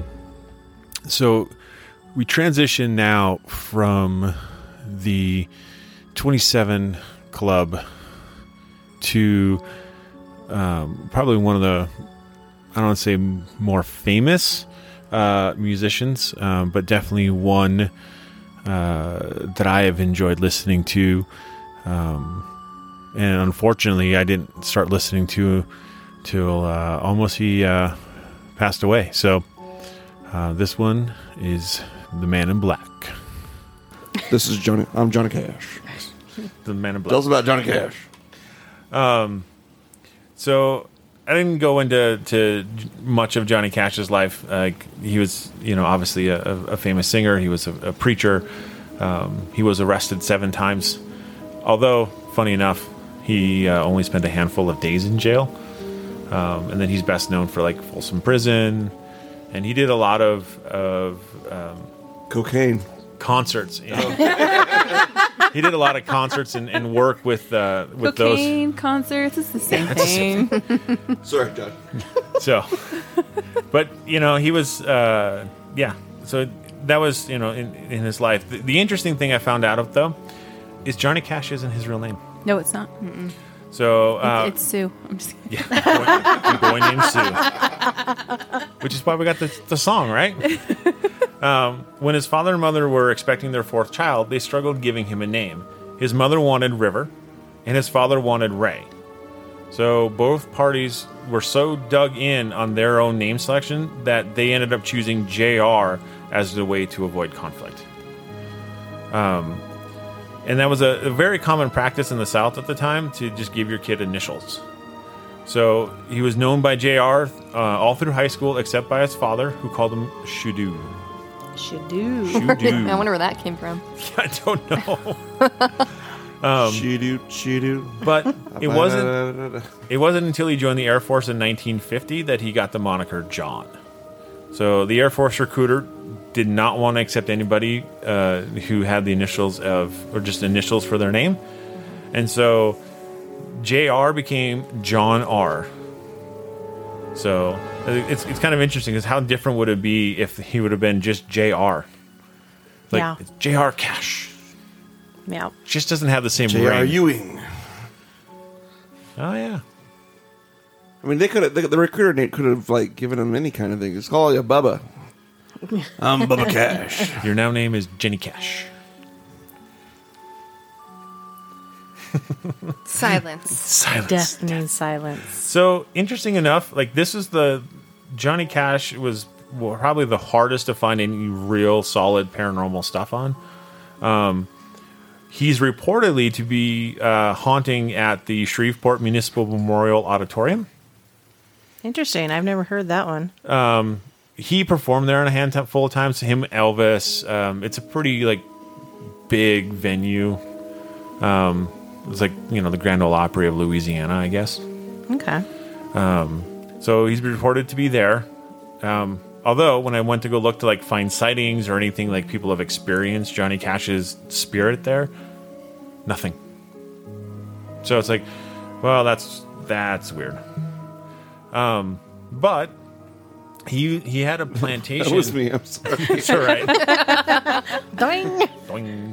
so we transition now from the twenty-seven Club to um, probably one of the, I don't want to say more famous uh, musicians, um, but definitely one uh, that I have enjoyed listening to. Um, and unfortunately, I didn't start listening to till uh, almost he uh, passed away. So uh, this one is The Man in Black. This is Johnny. I'm Johnny Cash. The Man in Black. Tell us about Johnny Cash. Um, so I didn't go into to much of Johnny Cash's life. Uh, he was, you know, obviously a, a famous singer. He was a, a preacher. Um, he was arrested seven times. Although, funny enough, he uh, only spent a handful of days in jail. Um, and then he's best known for like Folsom Prison, and he did a lot of of um, cocaine concerts. You know? He did a lot of concerts and, and work with uh, with Cocaine, those concerts. It's the same thing. Sorry, John. So, but you know, he was uh, yeah. So that was, you know, in, in his life. The, the interesting thing I found out of though is Johnny Cash isn't his real name. No, it's not. Mm-mm. So uh, it's, it's Sue. I'm just kidding. Yeah, a boy, a boy named Sue, which is why we got the, the song, right? Um, when his father and mother were expecting their fourth child, they struggled giving him a name. His mother wanted River, and his father wanted Ray. So both parties were so dug in on their own name selection that they ended up choosing J R as the way to avoid conflict. Um, and that was a, a very common practice in the South at the time, to just give your kid initials. So he was known by J R uh, all through high school, except by his father, who called him Shudu. Should do. Shudu. I wonder where that came from. I don't know. She do, she do. But it wasn't it wasn't until he joined the Air Force in nineteen fifty that he got the moniker John. So the Air Force recruiter did not want to accept anybody uh, who had the initials of, or just initials for their name. And so J R became John R. So it's it's kind of interesting because how different would it be if he would have been just J R? Like, Yeah. it's J R Cash. Yeah. Just doesn't have the same J R ring. Ewing. Oh, yeah. I mean, they could have. The, the recruiter name could have like given him any kind of thing. Just call you Bubba. I'm Bubba Cash. Your now name is Jenny Cash. Silence. Silence. Deafening silence. So, interesting enough, like this is the Johnny Cash was well, probably the hardest to find any real solid paranormal stuff on. Um, he's reportedly to be uh, haunting at the Shreveport Municipal Memorial Auditorium. Interesting. I've never heard that one. He performed there on a handful of times. Him, Elvis. Um, it's a pretty like big venue. Um, it's like you know the Grand Ole Opry of Louisiana, I guess. Okay. So he's reported to be there. Um, although when I went to go look to like find sightings or anything like people have experienced Johnny Cash's spirit there, nothing. So it's like, well, that's that's weird. Um, but he he had a plantation. That was me. I'm sorry. It's all right. Doing. Doing.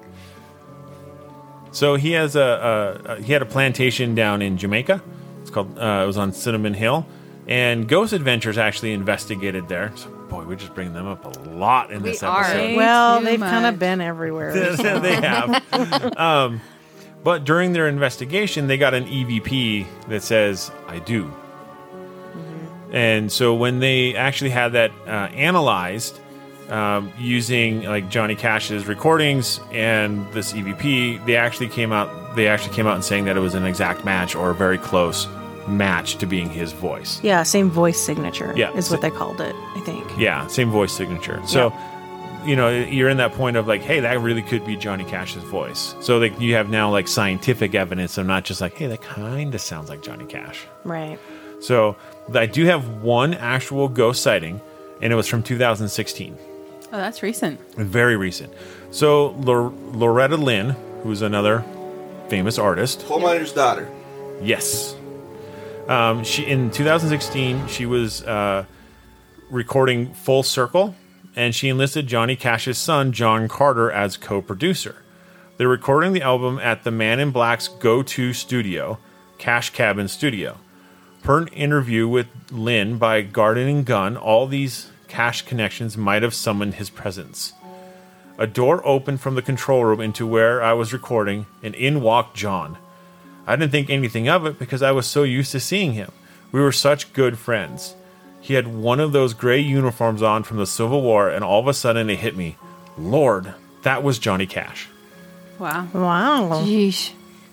So he has a, a, a he had a plantation down in Jamaica. It's called uh, it was on Cinnamon Hill, and Ghost Adventures actually investigated there. So, boy, we're just bringing them up a lot in We this are. episode. Way Well, too they've kind of much. been everywhere. so. They have. Um, but during their investigation, they got an E V P that says "I do," and so when they actually had that uh, analyzed. Um, using like Johnny Cash's recordings and this E V P, they actually came out. They actually came out and saying that it was an exact match or a very close match to being his voice. Yeah, same voice signature Yeah, is so- what they called it, I think. Yeah, same voice signature. So, you know, you're in that point of like, hey, that really could be Johnny Cash's voice. So like you have now like scientific evidence of not just like, hey, that kind of sounds like Johnny Cash. Right. So I do have one actual ghost sighting, and it was from two thousand sixteen. Oh, that's recent. Very recent. So Lor- Loretta Lynn, who's another famous artist, Coal miner's daughter. yes, um, she in two thousand sixteen she was uh, recording Full Circle, and she enlisted Johnny Cash's son John Carter as co-producer. They're recording the album at the Man in Black's go-to studio, Cash Cabin Studio. Per an interview with Lynn by Garden and Gun, all these Cash connections might have summoned his presence. A door opened from the control room into where I was recording, and in walked John. I didn't think anything of it because I was so used to seeing him. We were such good friends. He had one of those gray uniforms on from the Civil War, and all of a sudden it hit me. Lord, that was Johnny Cash. Wow. Wow. Yeesh.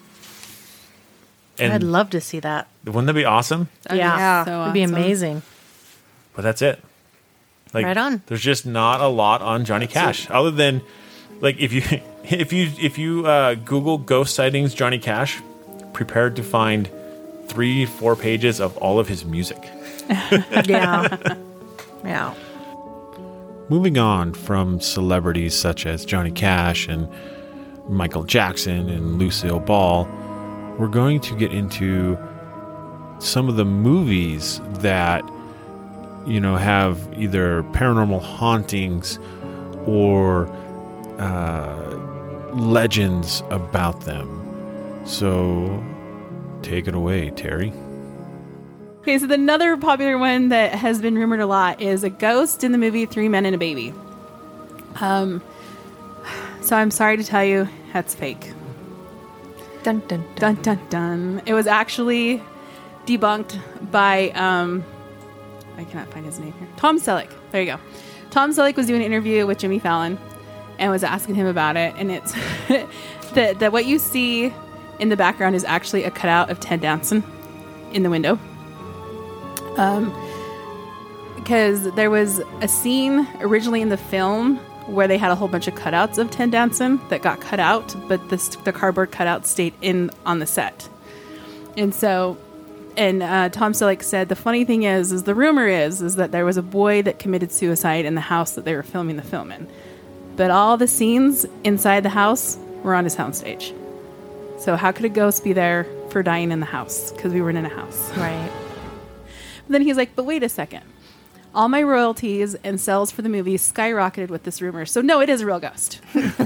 And I'd love to see that. wouldn't that be awesome? That'd be yeah. so It'd be awesome. amazing. But that's it. Like, Right on. There's just not a lot on Johnny Cash, other than like if you if you if you uh, Google ghost sightings Johnny Cash, prepared to find three four pages of all of his music. Yeah. Yeah. Moving on from celebrities such as Johnny Cash and Michael Jackson and Lucille Ball, we're going to get into some of the movies that, you know, have either paranormal hauntings or uh, legends about them. So take it away, Terry. Okay, so the another popular one that has been rumored a lot is a ghost in the movie Three Men and a Baby. Um, so I'm sorry to tell you, that's fake. Dun, dun, dun. Dun dun dun. It was actually debunked by um, I cannot find his name here. Tom Selleck. There you go. Tom Selleck was doing an interview with Jimmy Fallon and was asking him about it. And it's that that what you see in the background is actually a cutout of Ted Danson. in the window. Um, because there was a scene originally in the film where they had a whole bunch of cutouts of Ted Danson that got cut out, but the, the cardboard cutout stayed in on the set. And so, and uh, Tom Selleck said, the funny thing is, is the rumor is, is that there was a boy that committed suicide in the house that they were filming the film in. But all the scenes inside the house were on his soundstage. So how could a ghost be there for dying in the house? Because we were in a house. Right. But then he's like, but wait a second. All my royalties and sales for the movie skyrocketed with this rumor. So no, it is a real ghost.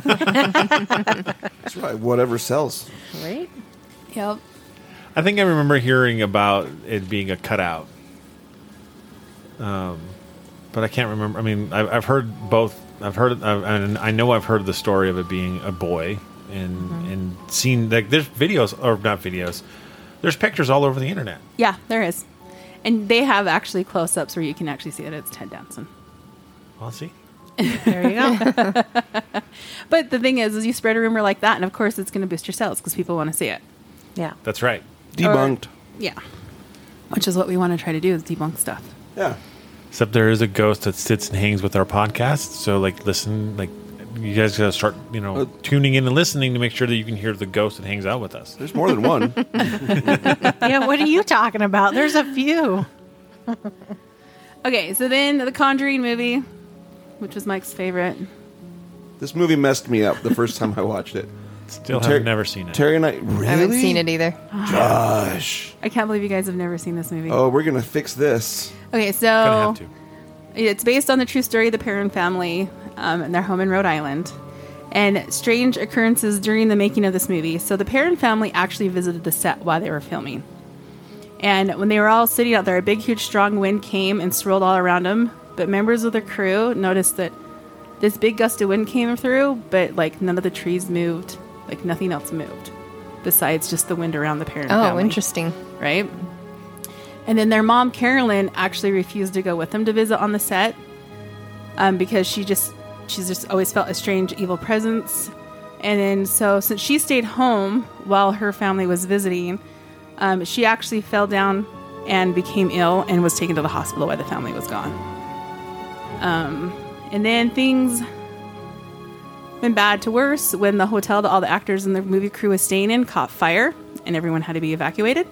That's right. Whatever sells. Right? Yep. I think I remember hearing about it being a cutout. Um, but I can't remember. I mean, I've, I've heard both. I've heard, I've, and I know I've heard the story of it being a boy, and mm-hmm. and seen like there's videos or not videos. There's pictures all over the internet. Yeah, there is. And they have actually close-ups where you can actually see that it's Ted Danson. I'll see. There you go. But the thing is, is you spread a rumor like that, and of course it's going to boost your sales because people want to see it. Yeah. That's right. Debunked. Or, yeah. Which is what we want to try to do, is debunk stuff. Yeah. Except there is a ghost that sits and hangs with our podcast. So, like, listen, like, you guys gotta start, you know, uh, tuning in and listening to make sure that you can hear the ghost that hangs out with us. There's more than one. Yeah, what are you talking about? There's a few. Okay, so then the Conjuring movie, which was Mike's favorite. This movie messed me up the first time I watched it. Still Ter- have never seen it. Terry and I, really? I haven't seen it either. Gosh. I can't believe you guys have never seen this movie. Oh, we're going to fix this. Okay, so Gonna have to. It's based on the true story of the Perron family um, and their home in Rhode Island, and strange occurrences during the making of this movie. So the Perron family actually visited the set while they were filming. And when they were all sitting out there, a big, huge, strong wind came and swirled all around them. But members of the crew noticed that this big gust of wind came through, but like none of the trees moved. Like nothing else moved besides just the wind around the Perron Oh, family. interesting. Right? And then their mom, Carolyn, actually refused to go with them to visit on the set um, because she just, she's just always felt a strange, evil presence. And then so since she stayed home while her family was visiting, um, she actually fell down and became ill and was taken to the hospital while the family was gone. Um, and then things went bad to worse when the hotel that all the actors and the movie crew was staying in caught fire and everyone had to be evacuated.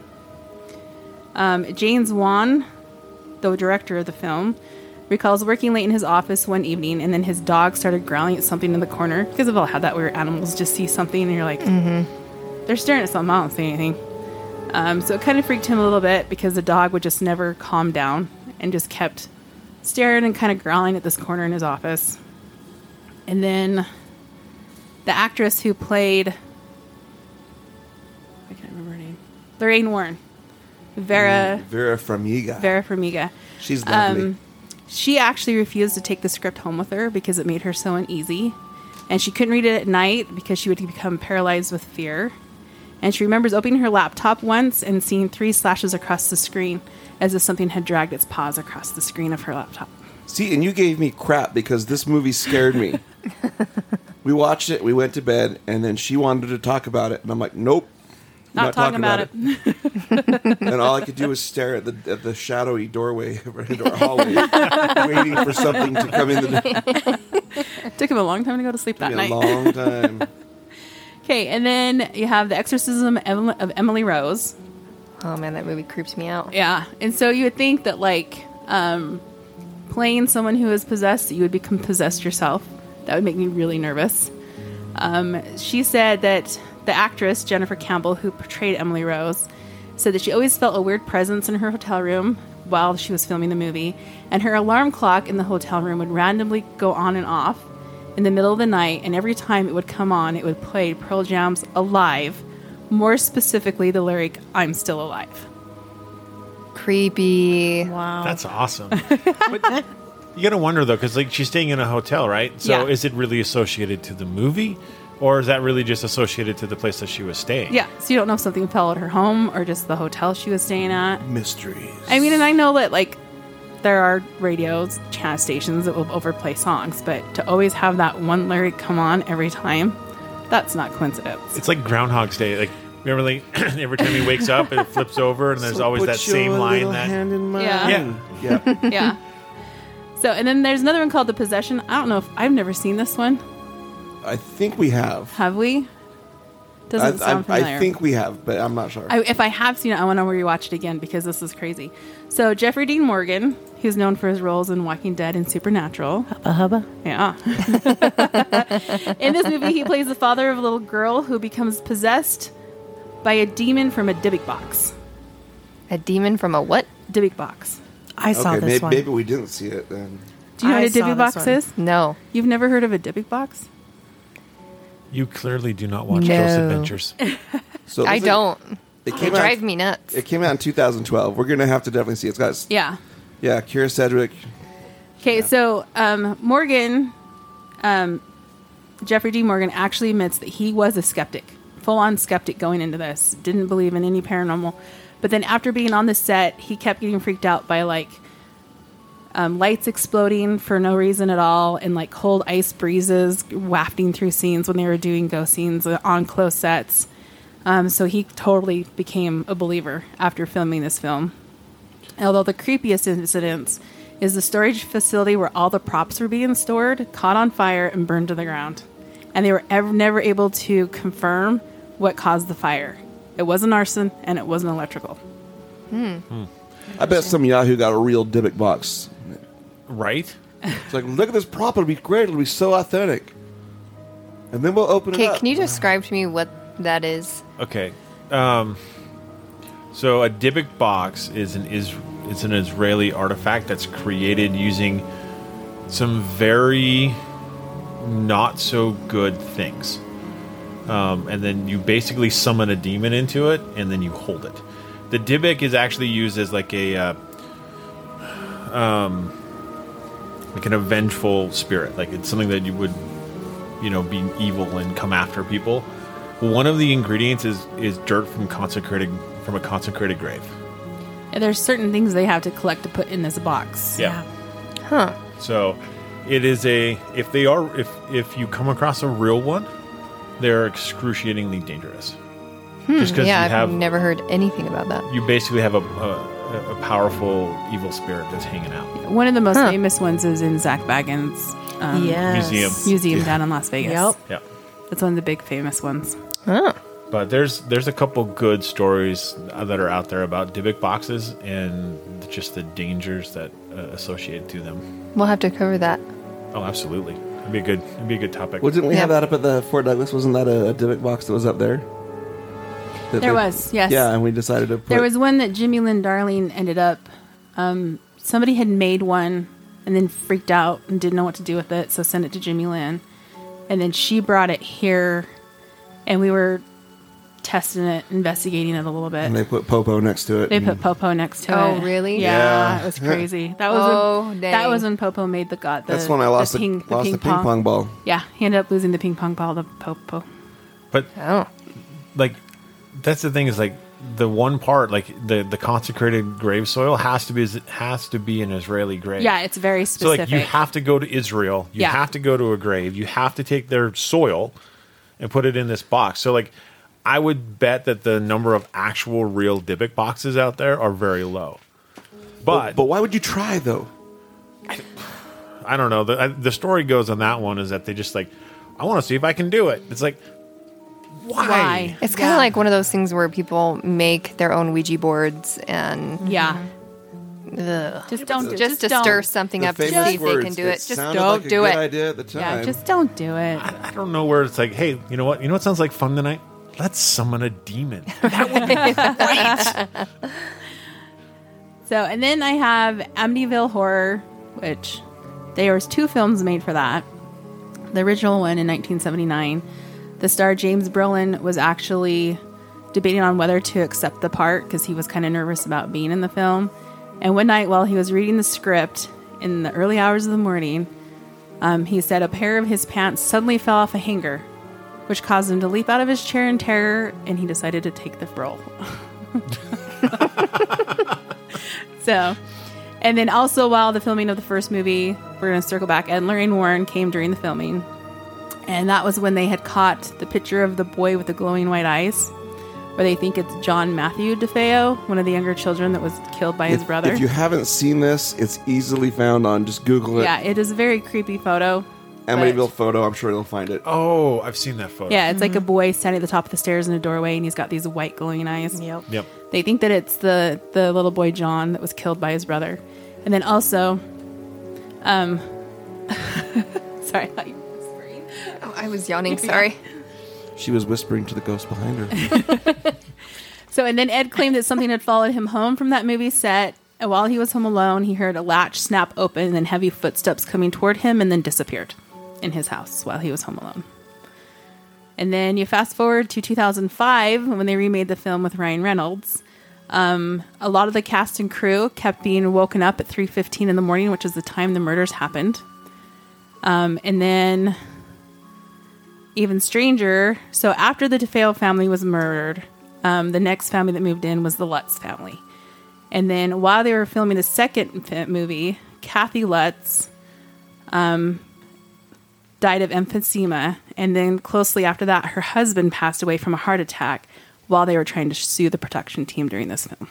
Um, James Wan, the director of the film, recalls working late in his office one evening, and then his dog started growling at something in the corner. Because we've all had that where animals just see something and you're like, mm-hmm. They're staring at something, I don't see anything. Um, so it kind of freaked him a little bit because the dog would just never calm down and just kept staring and kind of growling at this corner in his office. And then the actress who played, I can't remember her name, Lorraine Warren. Vera Vera Farmiga. Vera Farmiga. She's lovely. Um, she actually refused to take the script home with her because it made her so uneasy. And she couldn't read it at night because she would become paralyzed with fear. And she remembers opening her laptop once and seeing three slashes across the screen as if something had dragged its paws across the screen of her laptop. See, and you gave me crap because this movie scared me. We watched it, we went to bed, and then she wanted to talk about it. And I'm like, nope. Not, not talking, talking about, about it. it. And all I could do was stare at the at the shadowy doorway into our hallway, waiting for something to come in. The It took him a long time to go to sleep that Took night. A long time. Okay, and then you have The Exorcism of Emily Rose. Oh man, that movie creeps me out. Yeah, and so you would think that like um, playing someone who is possessed, you would become possessed yourself. That would make me really nervous. Um, she said that the actress, Jennifer Campbell, who portrayed Emily Rose, said that she always felt a weird presence in her hotel room while she was filming the movie, and her alarm clock in the hotel room would randomly go on and off in the middle of the night, and every time it would come on, it would play Pearl Jam's Alive, more specifically the lyric, I'm Still Alive. Creepy. Wow. That's awesome. But you gotta wonder, though, because like she's staying in a hotel, right? So Yeah. is it really associated to the movie? Or is that really just associated to the place that she was staying? Yeah, so you don't know if something fell at her home or just the hotel she was staying at. Mysteries. I mean, and I know that, like, there are radios, channel stations that will overplay songs, but to always have that one lyric come on every time, that's not coincidence. It's like Groundhog's Day. Like Remember, like every time he wakes up, it flips over, and there's So always put that same your line little that hand in mine. Yeah. Yeah. Yeah. Yeah. So, and then there's another one called The Possession. I don't know if I've never seen this one. I think we have. Have we? I, Doesn't I, sound familiar. I think we have, but I'm not sure. I, if I have seen it, I want to rewatch it again because this is crazy. So Jeffrey Dean Morgan, who's known for his roles in Walking Dead and Supernatural. Hubba hubba. Yeah. In this movie, he plays the father of a little girl who becomes possessed by a demon from a Dybbuk box. A demon from a what? Dybbuk box. I saw okay, this maybe, one. maybe we didn't see it then. Do you know I what a saw Dybbuk this box one. is? No. You've never heard of a Dybbuk box? You clearly do not watch No. Ghost Adventures. So it I looks like don't. It They came drive out. me nuts. It came out in two thousand twelve. We're gonna have to definitely see it. It's got Yeah. yeah, Kira Sedgwick. Okay, so um, Morgan, um, Jeffrey D. Morgan actually admits that he was a skeptic, full-on skeptic going into this. Didn't believe in any paranormal. But then after being on the set, he kept getting freaked out by, like, um, lights exploding for no reason at all and, like, cold ice breezes wafting through scenes when they were doing ghost scenes on close sets. Um, so he totally became a believer after filming this film. Although the creepiest incidents is the storage facility where all the props were being stored, caught on fire and burned to the ground. And they were ever, never able to confirm what caused the fire. It wasn't arson and it wasn't electrical. I bet some Yahoo got a real Dybbuk box. Right? It's like, look at this prop. It'll be great. It'll be so authentic. And then we'll open it Okay, up. can you describe to me what that is? Okay. Um, so a Dybbuk box is an is it's an Israeli artifact that's created using some very not so good things. Um, and then you basically summon a demon into it, and then you hold it. The Dybbuk is actually used as like a uh, um, like an avengeful spirit. Like it's something that you would, you know, be evil and come after people. One of the ingredients is is dirt from consecrated from a consecrated grave. And there's certain things they have to collect to put in this box. Yeah. Huh. So it is a if they are if if you come across a real one, they're excruciatingly dangerous. Just because Yeah, you I've have never heard anything about that. you basically have a, a a powerful evil spirit that's hanging out. One of the most Huh. famous ones is in Zach Baggins' um, Yes. Museum. museum Yeah. down in Las Vegas. Yep. Yeah. That's one of the big famous ones. Huh. But there's there's a couple good stories that are out there about Dybbuk boxes and just the dangers that uh, associate to them. We'll have to cover that. Oh, absolutely. It'd be a good it'd be a good topic. Well, didn't we have Yeah. that up at the Fort Douglas? Wasn't that a, a Dybbuk box that was up there? That There they- was, yes. Yeah, and we decided to put... There was one that Jimmy Lynn Darling ended up. Um, somebody had made one and then freaked out and didn't know what to do with it, so sent it to Jimmy Lynn, and then she brought it here, and we were testing it, investigating it a little bit. And they put Popo next to it. They and- put Popo next to Oh, it. really? Yeah, Yeah. it was crazy. That was Oh, when, dang. that was when Popo made the god. The, That's when I lost the, ping, lost the ping pong ball. Yeah, he ended up losing the ping pong ball to Popo. But Oh. like that's the thing is like the one part like the the consecrated grave soil has to be has to be an Israeli grave. Yeah, it's very So specific. like you have to go to Israel, you Yeah. have to go to a grave, you have to take their soil and put it in this box. So like I would bet that the number of actual real Dybbuk boxes out there are very low. But, But why would you try, though? I don't know. The I, the story goes on that one is that they just like I want to see if I can do it. It's like why? Why? It's kind of Yeah. like one of those things where people make their own Ouija boards and Yeah, ugh, just don't do just to don't. stir something The up to see famous if they words, can do it. Just sounded don't like a do good it. idea at the time. Yeah, just don't do it. I don't know where it's like, hey, you know what? You know what sounds like fun tonight? Let's summon a demon. That would be great. So, and then I have Amityville Horror, which there was two films made for that. The original one in nineteen seventy-nine. The star James Brolin was actually debating on whether to accept the part because he was kind of nervous about being in the film. And one night while he was reading the script in the early hours of the morning, um, he said a pair of his pants suddenly fell off a hanger, which caused him to leap out of his chair in terror, and he decided to take the role. So, and then also while the filming of the first movie, we're going to circle back, Ed and Lorraine Warren came during the filming. And that was when they had caught the picture of the boy with the glowing white eyes where they think it's John Matthew DeFeo, one of the younger children that was killed by his If, brother. if you haven't seen this, it's easily found on, just Google it. Yeah, it is a very creepy photo. Amityville but- photo, I'm sure you'll find it. Oh, I've seen that photo. Yeah, it's like a boy standing at the top of the stairs in a doorway, and he's got these white glowing eyes. Yep. Yep. They think that it's the the little boy John that was killed by his brother. And then also, um, sorry, I thought you were whispering. Oh, I was yawning. Sorry. She was whispering to the ghost behind her. So, and then Ed claimed that something had followed him home from that movie set. And while he was home alone, he heard a latch snap open and then heavy footsteps coming toward him, and then disappeared in his house while he was home alone. And then you fast forward to two thousand five when they remade the film with Ryan Reynolds. Um, a lot of the cast and crew kept being woken up at three fifteen in the morning, which is the time the murders happened. Um, and then, even stranger, so after the DeFeo family was murdered, um, the next family that moved in was the Lutz family. And then while they were filming the second f- movie, Kathy Lutz um, died of emphysema. And then closely after that, her husband passed away from a heart attack while they were trying to sue the production team during this film.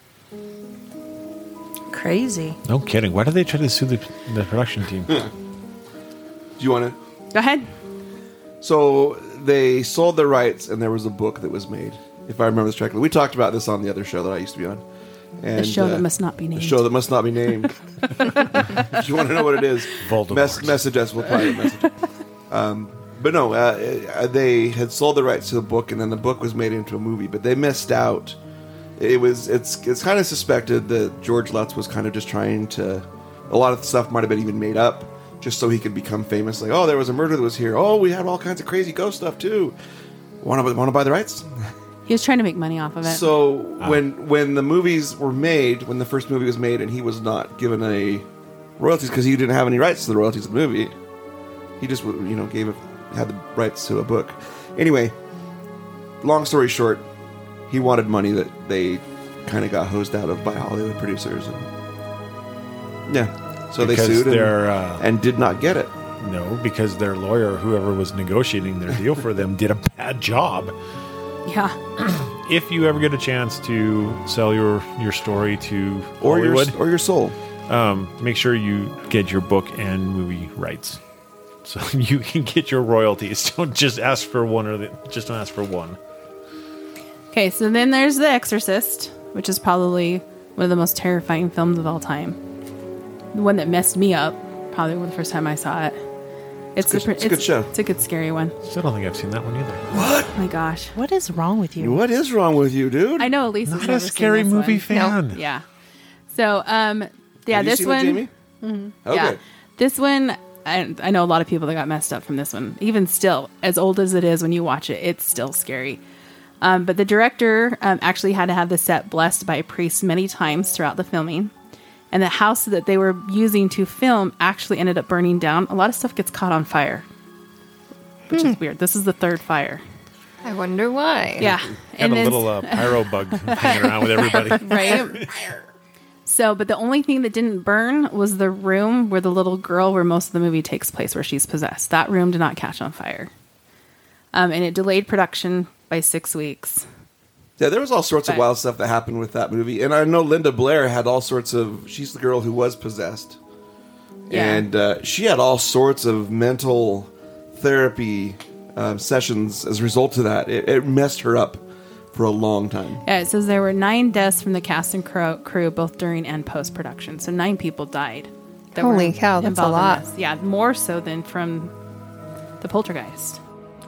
Crazy. No kidding. Why did they try to sue the, the production team? Do you want to? Go ahead. So they sold their rights, and there was a book that was made, if I remember this correctly. We talked about this on the other show that I used to be on. And, The show uh, that must not be named. The show that must not be named. If you want to know what it is, Voldemort. mess, message us. We'll private message. Um, but no, uh, they had sold the rights to the book, and then the book was made into a movie. But they missed out. It was it's it's kind of suspected that George Lutz was kind of just trying to. A lot of the stuff might have been even made up, just so he could become famous. Like, oh, there was a murder that was here. Oh, we had all kinds of crazy ghost stuff too. Want to want to buy the rights? He was trying to make money off of it. So when when the movies were made, when the first movie was made, and he was not given a royalties because he didn't have any rights to the royalties of the movie, he just you know gave it, had the rights to a book. Anyway, long story short, he wanted money that they kind of got hosed out of by Hollywood producers, and yeah, so Because they sued they're, and, uh, and did not get it. No, because their lawyer, whoever was negotiating their deal for them, did a bad job. yeah. If you ever get a chance to sell your, your story to Or your Hollywood, or your soul. um, make sure you get your book and movie rights, so you can get your royalties. Don't just ask for one, or the, just don't ask for one. Okay, so then there's The Exorcist, which is probably one of the most terrifying films of all time. The one that messed me up, probably the first time I saw it. It's, It's a good- it's a good show. It's a good, scary one. Still don't think I've seen that one either. Oh my gosh. What is wrong with you? What is wrong with you, dude? I know Elisa's Not never a scary seen this movie one. fan. Yeah. So, um, yeah, Have you this seen one. it, Jamie? Mm-hmm. Okay. Yeah. This one, I, I know a lot of people that got messed up from this one. Even still, as old as it is, when you watch it, it's still scary. Um, but the director um, actually had to have the set blessed by a priest many times throughout the filming. And the house that they were using to film actually ended up burning down. A lot of stuff gets caught on fire, which is weird. This is the third fire. I wonder why. Yeah. Have And a then- little uh, pyro bug hanging around with everybody. right? So, but the only thing that didn't burn was the room where the little girl, where most of the movie takes place, where she's possessed. That room did not catch on fire. Um, and it delayed production by six weeks. Yeah, there was all sorts of But- wild stuff that happened with that movie, and I know Linda Blair had all sorts of. She's the girl who was possessed, Yeah. and uh, she had all sorts of mental therapy um, sessions as a result of that. It, it messed her up for a long time. Yeah, it says there were nine deaths from the cast and crew, crew both during and post production. So nine people died. that were Holy cow, that's a involved in lot. this. Yeah, more so than from the Poltergeist.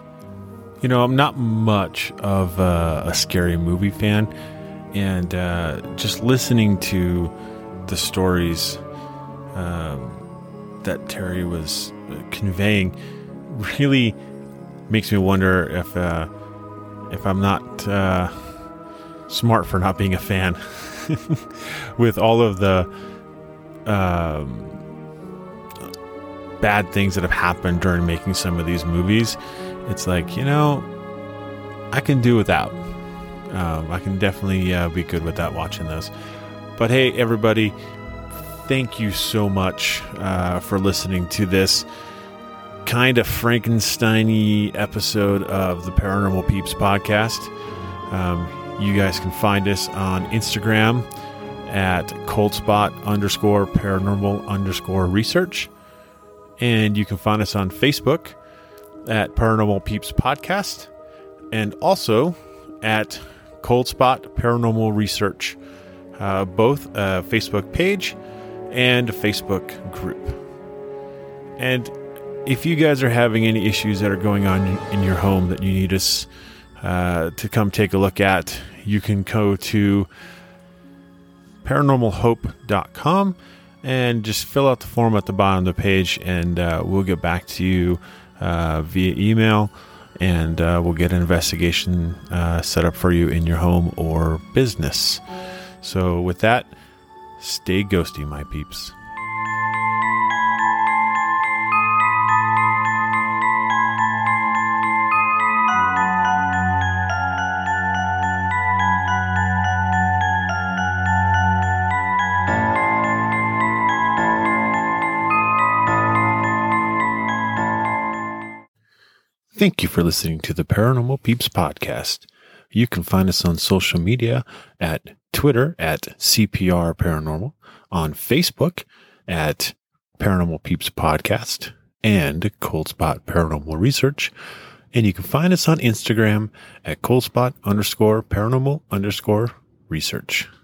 You know, I'm not much of uh, a scary movie fan, and uh, just listening to the stories um, that Terry was uh, conveying really makes me wonder if uh, if I'm not uh, smart for not being a fan. With all of the um, bad things that have happened during making some of these movies, it's like, you know, I can do without. Um, I can definitely uh, be good without watching those. But hey, everybody, thank you so much uh, for listening to this kind of Frankenstein-y episode of the Paranormal Peeps podcast. Um, you guys can find us on Instagram at coldspot underscore paranormal underscore research. And you can find us on Facebook at Paranormal Peeps Podcast, and also at Cold Spot Paranormal Research, uh, both a Facebook page and a Facebook group. And if you guys are having any issues that are going on in your home that you need us uh, to come take a look at, you can go to paranormal hope dot com and just fill out the form at the bottom of the page, and uh, we'll get back to you uh, via email, and uh, we'll get an investigation uh, set up for you in your home or business. So with that, stay ghosty, my peeps. Thank you for listening to the Paranormal Peeps Podcast. You can find us on social media at Twitter at C P R Paranormal, on Facebook at Paranormal Peeps Podcast and Cold Spot Paranormal Research. And you can find us on Instagram at coldspot underscore paranormal underscore research.